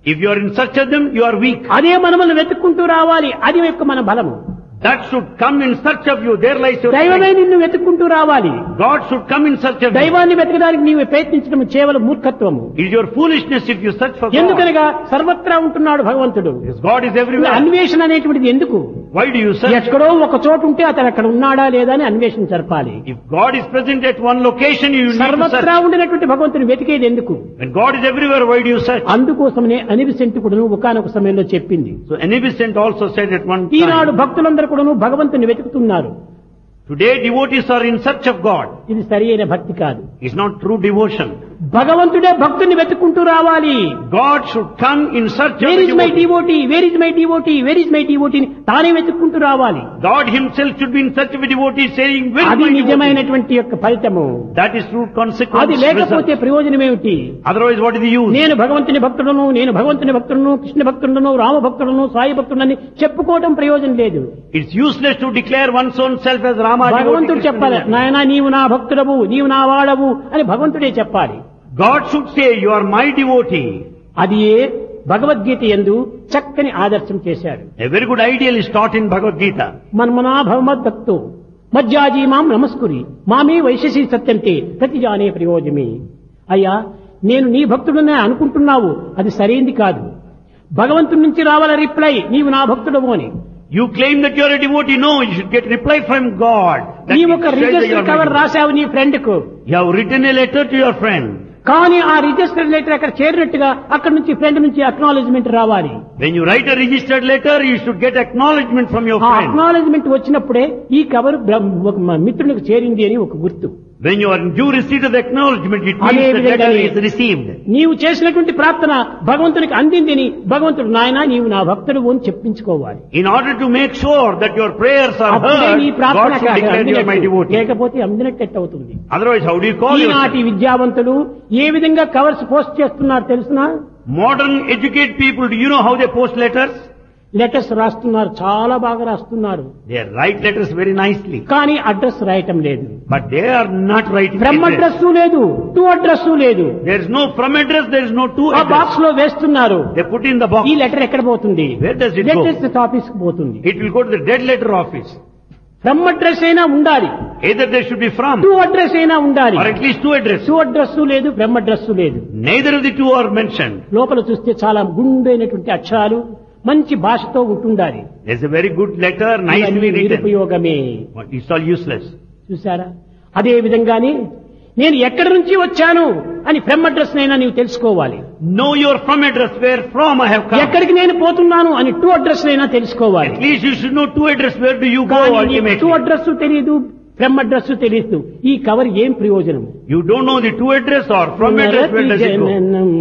If you are in search of them, you are weak. అదే మనల్ని వెతుక్కుంటూ రావాలి, అది యొక్క మన బలము. That should come in search of you. There lies your దైవమే strength. నిన్ను వెతుక్కుంటూ రావాలి. God should come in search of you. దైవాన్ని వెతకడానికి నీవు ప్రయత్నించడం కేవలం మూర్ఖత్వము. It is your foolishness if you search for God. ఎందుకనగా సర్వత్రా ఉంటున్నాడు భగవంతుడు. Because God is everywhere. అన్వేషణ అనేటువంటిది ఎందుకు? Why do you search? ఎక్కడో ఒక చోటు ఉంటే అతను అక్కడ ఉన్నాడా లేదా అని అన్వేషణ జరపాలి. If God is present at one location, you need to సర్వత్రా search. ఉండినటువంటి భగవంతుని వెతికేది ఎందుకు? When God is everywhere, why do you search? అందుకోసమనే అనిబిసెంట్ కూడాను ఒకానొక సమయంలో చెప్పింది. So Anibiscent also said at one Eenadu time, భక్తులందరూ కూడాను భగవంతుని వెతుకుతున్నారు. today devotees are in search of God. ఇది సరి అయిన భక్తి కాదు. It's not true devotion. భగవంతుడే భక్తుని వెతుక్కుంటూ రావాలి. God should come in search of where the is my devotee. Devotee, where is my devotee, where is my devotee తానే వెతుక్కుంటూ రావాలి. God himself should be in search of a devotee saying, where is అది my devotee? నిజమైనటువంటి యొక్క ఫలితము. That is true consequence. అది లేకపోతే result. ప్రయోజనం ఏమిటి? Otherwise what is the use? నేను భగవంతుని భక్తుడను, నేను భగవంతుని భక్తుడను, కృష్ణ భక్తుడను, రామ భక్తుడను, సాయి భక్తుడని చెప్పుకోవటం ప్రయోజనం లేదు. It's useless to declare one's own self as Rama భగవంతుడు devotee. చెప్పాలి, నాయనా నీవు నా భక్తుడవు, నీవు నా వాడవు అని భగవంతుడే చెప్పాలి. God should say, you are my devotee. అది భగవద్గీత యందు చక్కని ఆదర్శం చేశాడు. A very good ideal is taught in Bhagavad Gita. మన్మనా భవమద్భక్తో మజ్జాజీ మాం నమస్కురి మామే వైశసి సత్యంతే ప్రతిజానే ప్రయోజమే. అయ్యా నేను నీ భక్తుడనే అనుకుంటున్నావు, అది సరైంది కాదు. భగవంతుడి నుంచి రావాల రిప్లై, నీవు నా భక్తుడవు అని. You claim that you are a devotee. No, you should get reply from God. That నీ it ఒక says that you register are my cover devotee. రాశావు నీ ఫ్రెండ్ కు, You have written a letter to your friend. కానీ ఆ register letter అక్కడ చేరినట్టుగా అక్కడ నుంచి ఫ్రెండ్ నుంచి అక్నాలెడ్జ్మెంట్ రావాలి. When you write a registered letter, you should get acknowledgement from your ah friend. Acknowledgement వచ్చినప్పుడే ఈ కవర్ ఒక మిత్రునికి చేరింది అని ఒక గుర్తు. When you are in due receipt of the acknowledgement, it means the letter is received. నీవు చేసినటువంటి ప్రార్థన భగవంతునికి అందింది అని భగవంతుడు నాయనా నీవు నా భక్తుడు అని చెప్పించుకోవాలి. In order to make sure that your prayers are అప్పుడే నీ heard, ప్రార్థన God should declare you are my devotee. లేకపోతే అందినట్టు అవుతుంది. Otherwise, how do you call ఈనాటి yourself? విద్యావంతులు ఏ విధంగా కవర్స్ పోస్ట్ చేస్తున్నారు తెలుసునా? Modern educated people, do you know how they post letters? Letters రాస్తున్నారు, చాలా బాగా రాస్తున్నారు, They write letters very nicely. కానీ అడ్రస్ రాయటం లేదు. But they are not writing from address. Address లేదు, టు అడ్రస్ లేదు. There is no from address, there is no to ah address. Box లో వేస్తున్నారు. They put in the box. ఈ letter ఎక్కడ పోతుంది? Where does it go? Letters office కి పోతుంది. It will go to the dead letter office. From address అయినా ఉండాలి, Either there should be from to address అయినా ఉండాలి. or at least to address. To address లేదు, from address లేదు. Neither of the two are mentioned. లోపల చూస్తే చాలా గుండైనటువంటి అక్షరాలు మంచి భాషతో ఉంటుండాలి. There's a very good letter, nicely ఇవన్నీ written. నిరుపయోగమే. It's all useless. చూసారా? అదే విధంగానే నేను ఎక్కడి నుంచి వచ్చాను అని ఫ్రమ్ అడ్రస్ నైనా నీవు తెలుసుకోవాలి. Know your from address, where from I have come. ఎక్కడికి నేను పోతున్నాను అని టు అడ్రస్ నైనా తెలుసుకోవాలి. At least you should know to address, where do you go to ultimately. Address తెలియదు, ఫ్రమ్ అడ్రస్ తెలియదు. ఈ కవర్ ఏం ప్రయోజనం? You don't know the to address or from address, where does it go? జననం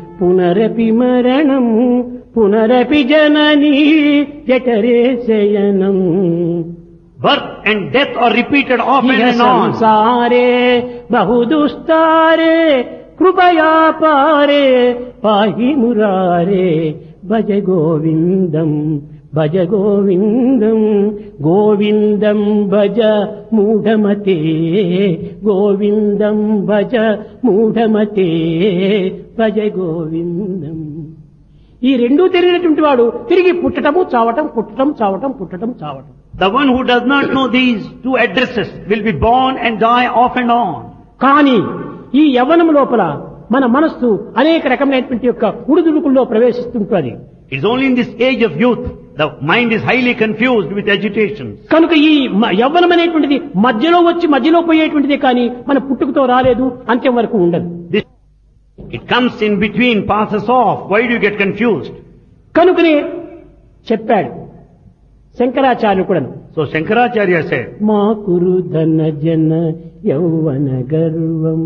పునరపి మరణం పునరపి జననీ జఠరే శయనం. Birth and death are repeated off ఇహ and on. సంసారే బహుదుస్తారే కృపయా పారే పాహి మురారే భజ గోవిందం భజ గోవిందం గోవిందం భజ మూఢమతే గోవిందం భజ మూఢమతే భజ గోవిందం. ఈ రెండూ తెలియనటువంటి వాడు తిరిగి పుట్టటము చావటం, పుట్టటం చావటం, పుట్టటం చావటం. The one who does not know these two addresses will be born and die off and on. కానీ ఈ యవ్వనం లోపల మన మనస్సు అనేక రకమైనటువంటి యొక్క ఉడుదుడుకుల్లో ప్రవేశిస్తుంటుంది. It's only in this age of youth the mind is highly confused with agitations. కనుక ఈ యవ్వనం అనేటువంటిది మధ్యలో వచ్చి మధ్యలో పోయేటువంటిదే కానీ మన పుట్టుకతో రాలేదు, అంత్యం వరకు ఉండదు. It comes in between, passes off. Why do you get confused? కనుకనే చెప్పాడు శంకరాచార్యుడు కూడా, So Shankaracharya said, మా కురు ధన జన యౌవన గర్వం,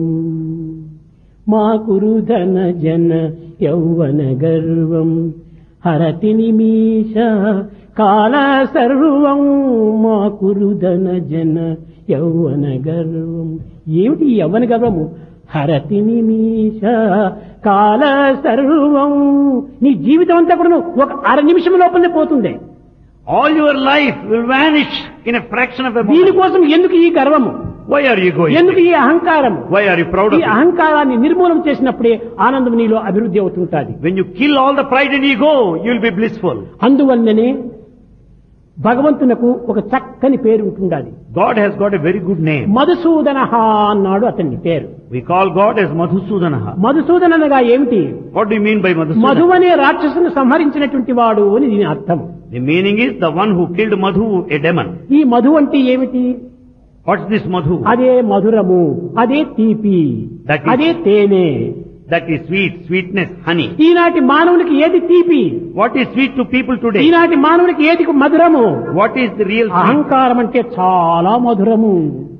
మా కురు ధన జన యౌవన గర్వం హరతి నిమిష కాల సర్వం, మా కురు ధన జన యౌవన గర్వం. ఏమిటి ఈ యౌవన గర్వము? హరతి నిమిష కాల సర్వం. నీ జీవితం అంతా కూడా ఒక అర నిమిషం లోపలనే పోతుంది. all your life will vanish in a fraction of a moment. దీనికోసం ఎందుకు ఈ గర్వము? Why are you ఎందుకు egoistic? ఈ అహంకారం? Why are you proud ఈ of it? అహంకారాన్ని నిర్మూలన చేసినప్పుడే ఆనందం నీలో అభివృద్ధి అవుతుంటుంది. When you kill all the pride and ego, you will be blissful. అందువల్లనే భగవంతునకు ఒక చక్కని పేరు ఉంటుండాలి. God has got a very good name. Madhusudana అన్నాడు అతని పేరు. We call God as Madhusudanaha. Madhusudana అనగా ఏమిటి? What do you mean by Madhu Madhusudana? అనే రాక్షసుని సంహరించినటువంటి వాడు అని దీని అర్థం. The meaning is the one who killed Madhu, a demon. ఈ మధు అంటే ఏమిటి? What's this Madhu? అదే మధురము, అదే తీపి, That is- అదే తేనె. That is sweet, sweetness, honey. ఈనాటి మానవునికి ఏది తీపి? What is sweet to people today? ఈనాటి మానవునికి ఏది మధురము? What is the real sweet? అహంకారం అంటే చాలా మధురము.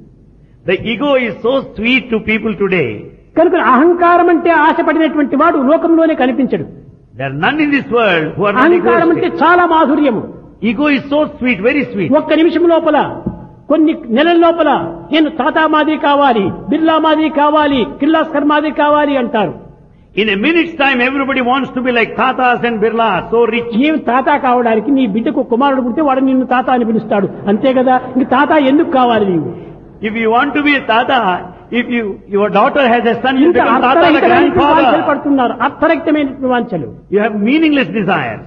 The ego is so sweet to people today. కనుక అహంకారం అంటే ఆశపడినటువంటి వాడు లోకంలోనే కనిపించడు. There are none in this world who are not అహంకారం అంటే egoistic. చాలా మాధుర్యము. Ego is so sweet, very sweet. ఒక్క నిమిషం లోపల, కొన్ని నెలల లోపల నేను టాటా మాదిరి కావాలి, బిర్లా మాదిరి కావాలి, కిర్లాస్కర్ మాదిరి కావాలి అంటారు. In a minute's time, everybody wants to be like Tatas and Birlas, so rich. ఏమి తాత కావడానికి? నీ బిడ్డకు కుమారుడు పుడితే వాడు నిన్ను తాత అని పిలుస్తాడు, అంతే కదా. ఇంక తాత ఎందుకు కావాలి నీవు? If you want to be a Tata, if your daughter has a son, you ఇంత become Tata the అర్థరహితమైనటువంటి వాంఛలు grandfather. పడుతున్నారు, అర్థరహితమైనటువంటి వాంఛలు. You have meaningless desires.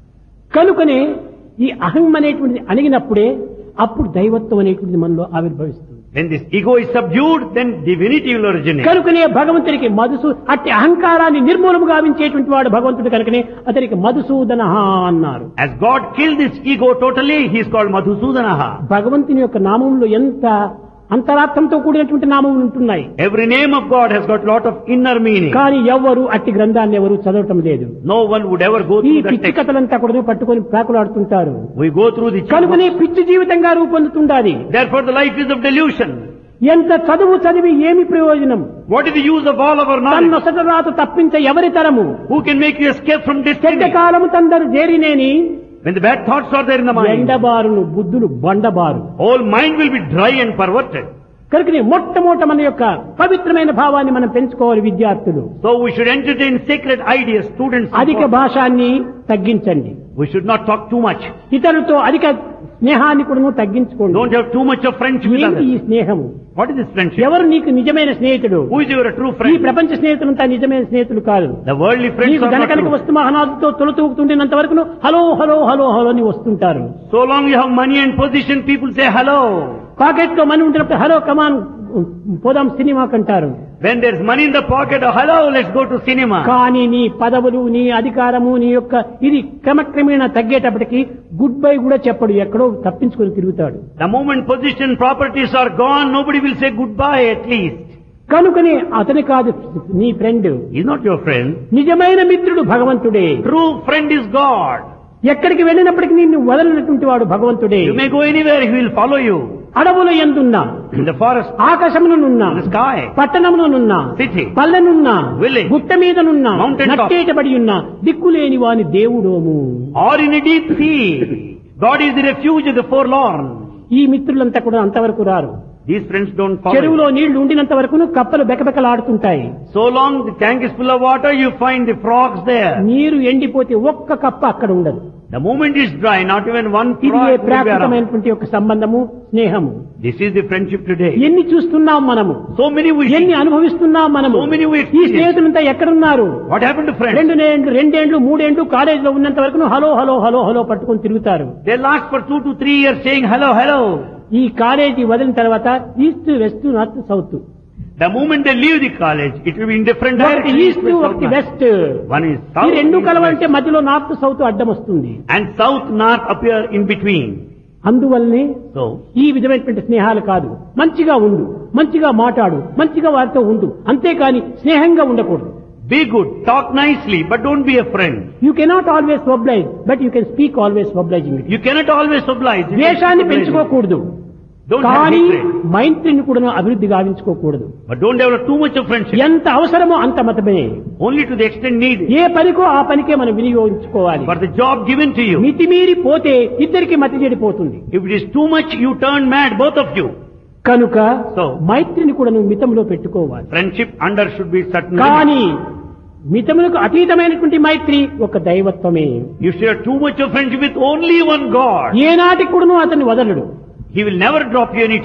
కనుకనే ఈ అహం అనేటువంటిది అణిగినప్పుడే అప్పుడు దైవత్వం అనేటువంటిది మనలో ఆవిర్భవిస్తుంది. When this ego is subdued, then divinity will originate. కనుకనే భగవంతుడికి అట్టి అహంకారాన్ని నిర్మూలము గావించేటువంటి వాడు భగవంతుడు. కనుకనే అతనికి మధుసూదన అన్నారు. As God killed this ego totally, he is called Madhusudanaha. భగవంతుని యొక్క నామంలో ఎంత అంతరార్థంతో కూడినటువంటి నామములు ఉంటున్నాయి. Every name of God has got lot of inner meaning. కానీ ఎవ్వరు అట్టి గ్రంథాన్ని ఎవరు చదవటం లేదు. No one would ever go ఈ through that పిచ్చి text. కథలంతా కూడా పట్టుకొని ప్రాకులాడుతుంటారు. We go through the కనుకనే పిచ్చి జీవితంగా రూపొందుతుండాలి. Therefore the life is of delusion. ఎంత చదువు చదివి ఏమి ప్రయోజనం? What is the use of all our knowledge? తన్నొసట రాత తప్పించ ఎవరి తరము? Who can make you escape from చెడ్డ destiny? కాలము తందరు చేరినేని When the bad thoughts are there in the mind, ఎండబారును బుద్ధులు బండబారు. whole mind will be dry and perverted. కనుకనే మొట్టమొదట మన యొక్క పవిత్రమైన భావాన్ని మనం పెంచుకోవాలి విద్యార్థులు. So we should entertain sacred ideas, students. అధిక భాషాన్ని తగ్గించండి. We should not talk too much. ఇతరులతో అధిక స్నేహాన్ని కూడా తగ్గించుకోండి. Don't have too much of friendship with ఏంటి ఈ others. స్నేహము? What is this friendship? ఎవరు నీకు నిజమైన స్నేహితుడు? Who is your true ఈ friend? ప్రపంచ స్నేహితులంతా నిజమైన స్నేహితులు కాదు. The worldly friends నీకు are not ధనకనక true. వస్తు మహనాథుతో తొలతూగుతుండినంత వరకు హలో హలో హలో హలో అని వస్తుంటారు. So long you have money and position, people say hello. Pocket లో మనీ ఉంటున్నప్పుడు హలో కమాన్ పోదాం సినిమాకి అంటారు. When there is money in the pocket, oh hello, let's go to cinema. కానీ నీ పదవులు, నీ అధికారము, నీ యొక్క ఇది క్రమక్రమేణా తగ్గేటప్పటికి గుడ్ బై కూడా చెప్పడు, ఎక్కడో తప్పించుకొని తిరుగుతాడు. The moment position, properties are gone, nobody will say goodbye at least. కనుకనే అతని కాదు నీ friend. He's not your friend. నిజమైన మిత్రుడు భగవంతుడే. True friend is God. ఎక్కడికి వెళ్ళినప్పటికీ నిన్ను వదలినటువంటి వాడు భగవంతుడే. You may go anywhere, he will follow you. అడవుల యందున్నా, In the forest, ఆకాశమునున్నా, in the sky, పట్టణమునున్నా, city, పల్లెనున్నా, village, గుట్ట మీదనున్నా, mountain top, నట్టేటబడి ఉన్నా, దిక్కులేని వాని దేవుడోము. or in a deep sea. God is the refuge of the forlorn. ఈ మిత్రులంతా కూడా అంతవరకు రారు. These friends don't follow చెరువులో you. నీళ్లు ఉండినంత వరకు కప్పలు బెకబెకలాడుతుంటాయి. So long the tank is full of water, you find the frogs there. నీరు ఎండిపోతే ఒక్క కప్ప అక్కడ ఉండదు. The moment is dry, not even one ఇది frog will be around. ప్రాకృతమైనటువంటి యొక్క సంబంధము, స్నేహము. This is the friendship today. ఎన్ని చూస్తున్నాం మనము, So many we ఎన్ని see. అనుభవిస్తున్నాం మనము. So many we ఈ experience. స్నేహితులంతా ఎక్కడున్నారు? What happened to friends? 2 ఏళ్ళు 3 ఏళ్ళు కాలేజీలో ఉన్నంత వరకు హలో హలో హలో హలో పట్టుకొని తిరుగుతారు. They last for 2 to 3 years saying hello, hello. ఈ కాలేజీ వదిలిన తర్వాత east west north south, The moment they leave the college, it will be in different ఒకటి directions. ఈస్ట్ ఒకటి వెస్ట్. One is ఈ south, రెండు east, కలవంటే west. మధ్యలో north south అడ్డం వస్తుంది. And south, north appear in between. అందువల్లనే So, ఈ విధమైనటువంటి స్నేహాలు కాదు. మంచిగా ఉండు, మంచిగా మాట్లాడు, మంచిగా వారితో ఉండు, అంతేకాని స్నేహంగా ఉండకూడదు. be good, talk nicely, but don't be a friend. You cannot always oblige, but you can speak always obliging. You cannot always oblige. You ద్వేషాన్ని can oblige. పెంచుకోకూడదు, Don't have కానీ hatred. మైత్రిని కూడా అభివృద్ధి గావించుకోకూడదు. But don't develop too much of friendship. ఎంత అవసరమో అంత మతమే. Only to the extent needed. ఏ పనికో ఆ పనికే మనం వినియోగించుకోవాలి. For the job given to you. మితిమీరి పోతే ఇద్దరికి మతి చెడిపోతుంది. If it is too much, you turn mad, both of you. కనుక So, మైత్రిని కూడా నువ్వు మితంలో పెట్టుకోవాలి. friendship under should be certain limits. కానీ మితములకు అతీతమైనటువంటి మైత్రి ఒక దైవత్వమే. You share too much of friendship with only one God. ఏనాటికి కూడా అతన్ని వదలడు. He will never drop you any time.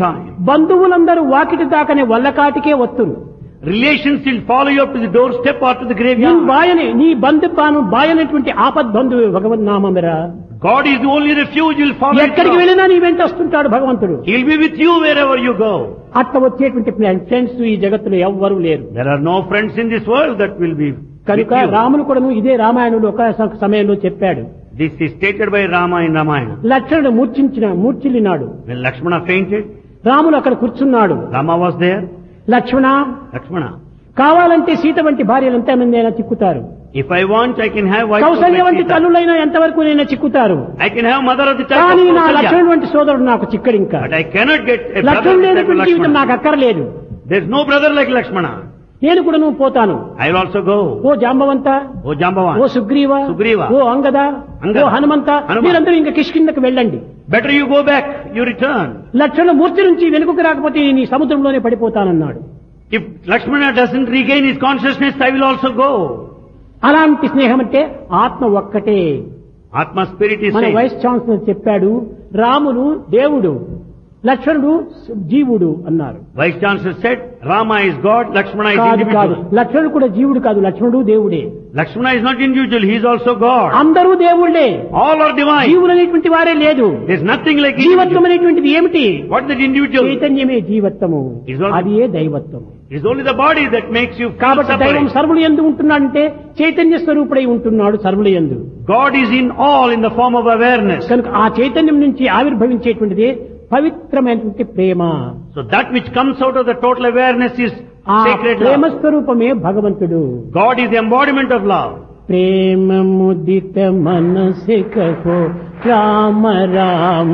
బంధువులందరూ Vakiti దాకనే వల్లకాటికే వస్తురు. Relations will follow you up to the doorstep or to the నీ graveyard. బాయని నీ బంధుత్వాను బాయనటువంటి ఆపద్బంధువు భగవన్నామమిరా. God is the only refuge. Will follow ఎక్కడికి you. వెళ్ళినా నీ వెంట వస్తుంటాడు భగవంతుడు. He will be with you wherever you go. అట్లా వచ్చేటువంటి ఫ్రెండ్స్ ఈ జగత్తులో ఎవ్వరూ లేరు. There are no friends in this world that will be with కనుక you. రాముడు కూడాను ఇదే రామాయణుడు ఒక సమయంలో చెప్పాడు. This is stated by Rama in Ramayana. లక్ష్మణుడు మూర్ఛిల్లినాడు. When Lakshmana fainted, రాముడు అక్కడ కూర్చున్నాడు. Rama was there. Lakshmana, Lakshmana, కావాలంటే సీత వంటి భార్యలు ఎంతమందైనా చిక్కుతారు. if I want, I can have wife of Kaushalya వంటి Sita. తల్లులైనా ఎంతవరకు నైనా చిక్కుతారు. I can have mother of the type కానీ of నా Kausalya. లక్ష్మణుడు వంటి సోదరుడు నాకు చిక్కడు ఇంకా. But I cannot get a brother లక్ష్మణుడు of the type of లేనటువంటి జీవితం Lakshmana. నాకు అక్కర్లేదు. There's no brother like Lakshmana. నేను కూడా నువ్వు పోతాను. I will also go. Oh Jambavanta, O Jambavan. ఓ సుగ్రీవ, సుగ్రీవ, ఓ అంగద, అంగద, ఓ హనుమంత, హనుమ. మీరందరూ ఇంకా కిష్కిందకు వెళ్ళండి. Better you go back, you return. లక్ష్మణుడు మూర్తి నుంచి వెనుకకు రాకపోతే నీ సముద్రంలోనే పడిపోతానన్నాడు. If Lakshmana doesn't regain his consciousness, I will also go. అలాంటి స్నేహం అంటే ఆత్మ ఒక్కటే. Atma spirit is మన saying. వైస్ ఛాన్సలర్ చెప్పాడు, రాముడు దేవుడు, లక్ష్మణుడు జీవుడు అన్నారు. Vice Chancellor said, Rama is God, Lakshmana is కాదు కాదు, individual. లక్ష్మణుడు కూడా జీవుడు కాదు, లక్ష్మణుడు దేవుడే. Lakshmana is not individual, he is also God. అందరూ దేవుళ్ళే. All are divine. జీవులు అనేటువంటి వారే లేదు. There is nothing like జీవత్వం individual. అనేటువంటిది ఏమిటి? What is that individual? చైతన్యమే జీవత్వము, Is all- అది ఏ దైవత్వము. It is only the body that makes you feel కాబట్టి దైవం separate. సర్వులు యందు ఉంటున్నాడంటే చైతన్య స్వరూపుడై ఉంటున్నాడు సర్వుల యందు. God is in all in the form of awareness. కనుక ఆ చైతన్యం నుంచి ఆవిర్భవించేటువంటిది పవిత్రమైనటువంటి ప్రేమ. So that which comes out of the total awareness is ఆ sacred ప్రేమ love. స్వరూపమే భగవంతుడు. God is the embodiment of love. ప్రేమ ముదిత మనసే కహో రామ రామ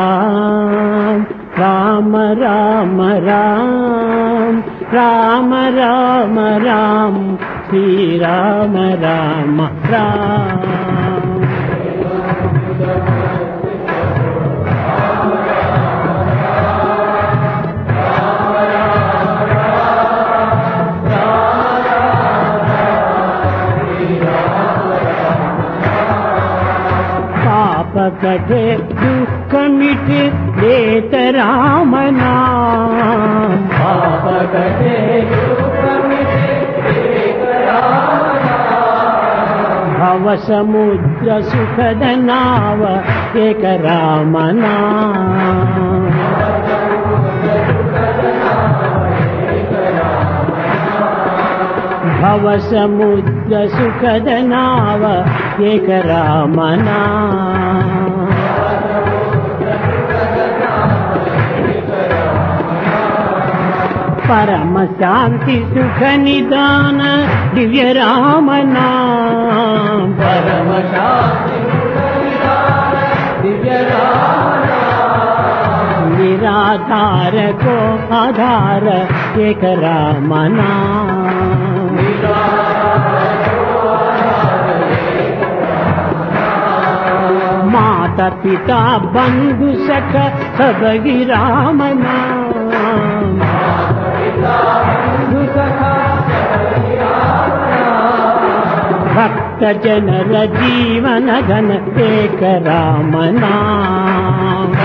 రామ రామ రామ రామ రామ రామ రామ శ్రీ రామ రామ రామ. पाप कटे दुख मिटे लेत राम नाम. पाप कटे दुख मिटे लेत राम नाम. भव समुद्र सुखद नाव एक राम नाम. भव समुद्र सुखद नाव एक राम नाम. परम शांति सुख निदान दिव्य राम नाम. परम शांति सुख निदान दिव्य राम नाम. निराधार को आधार एक राम नाम. माता पिता बंधु सख सब ही राम नाम. भक्त जनर जीवन घन एक राम नाम.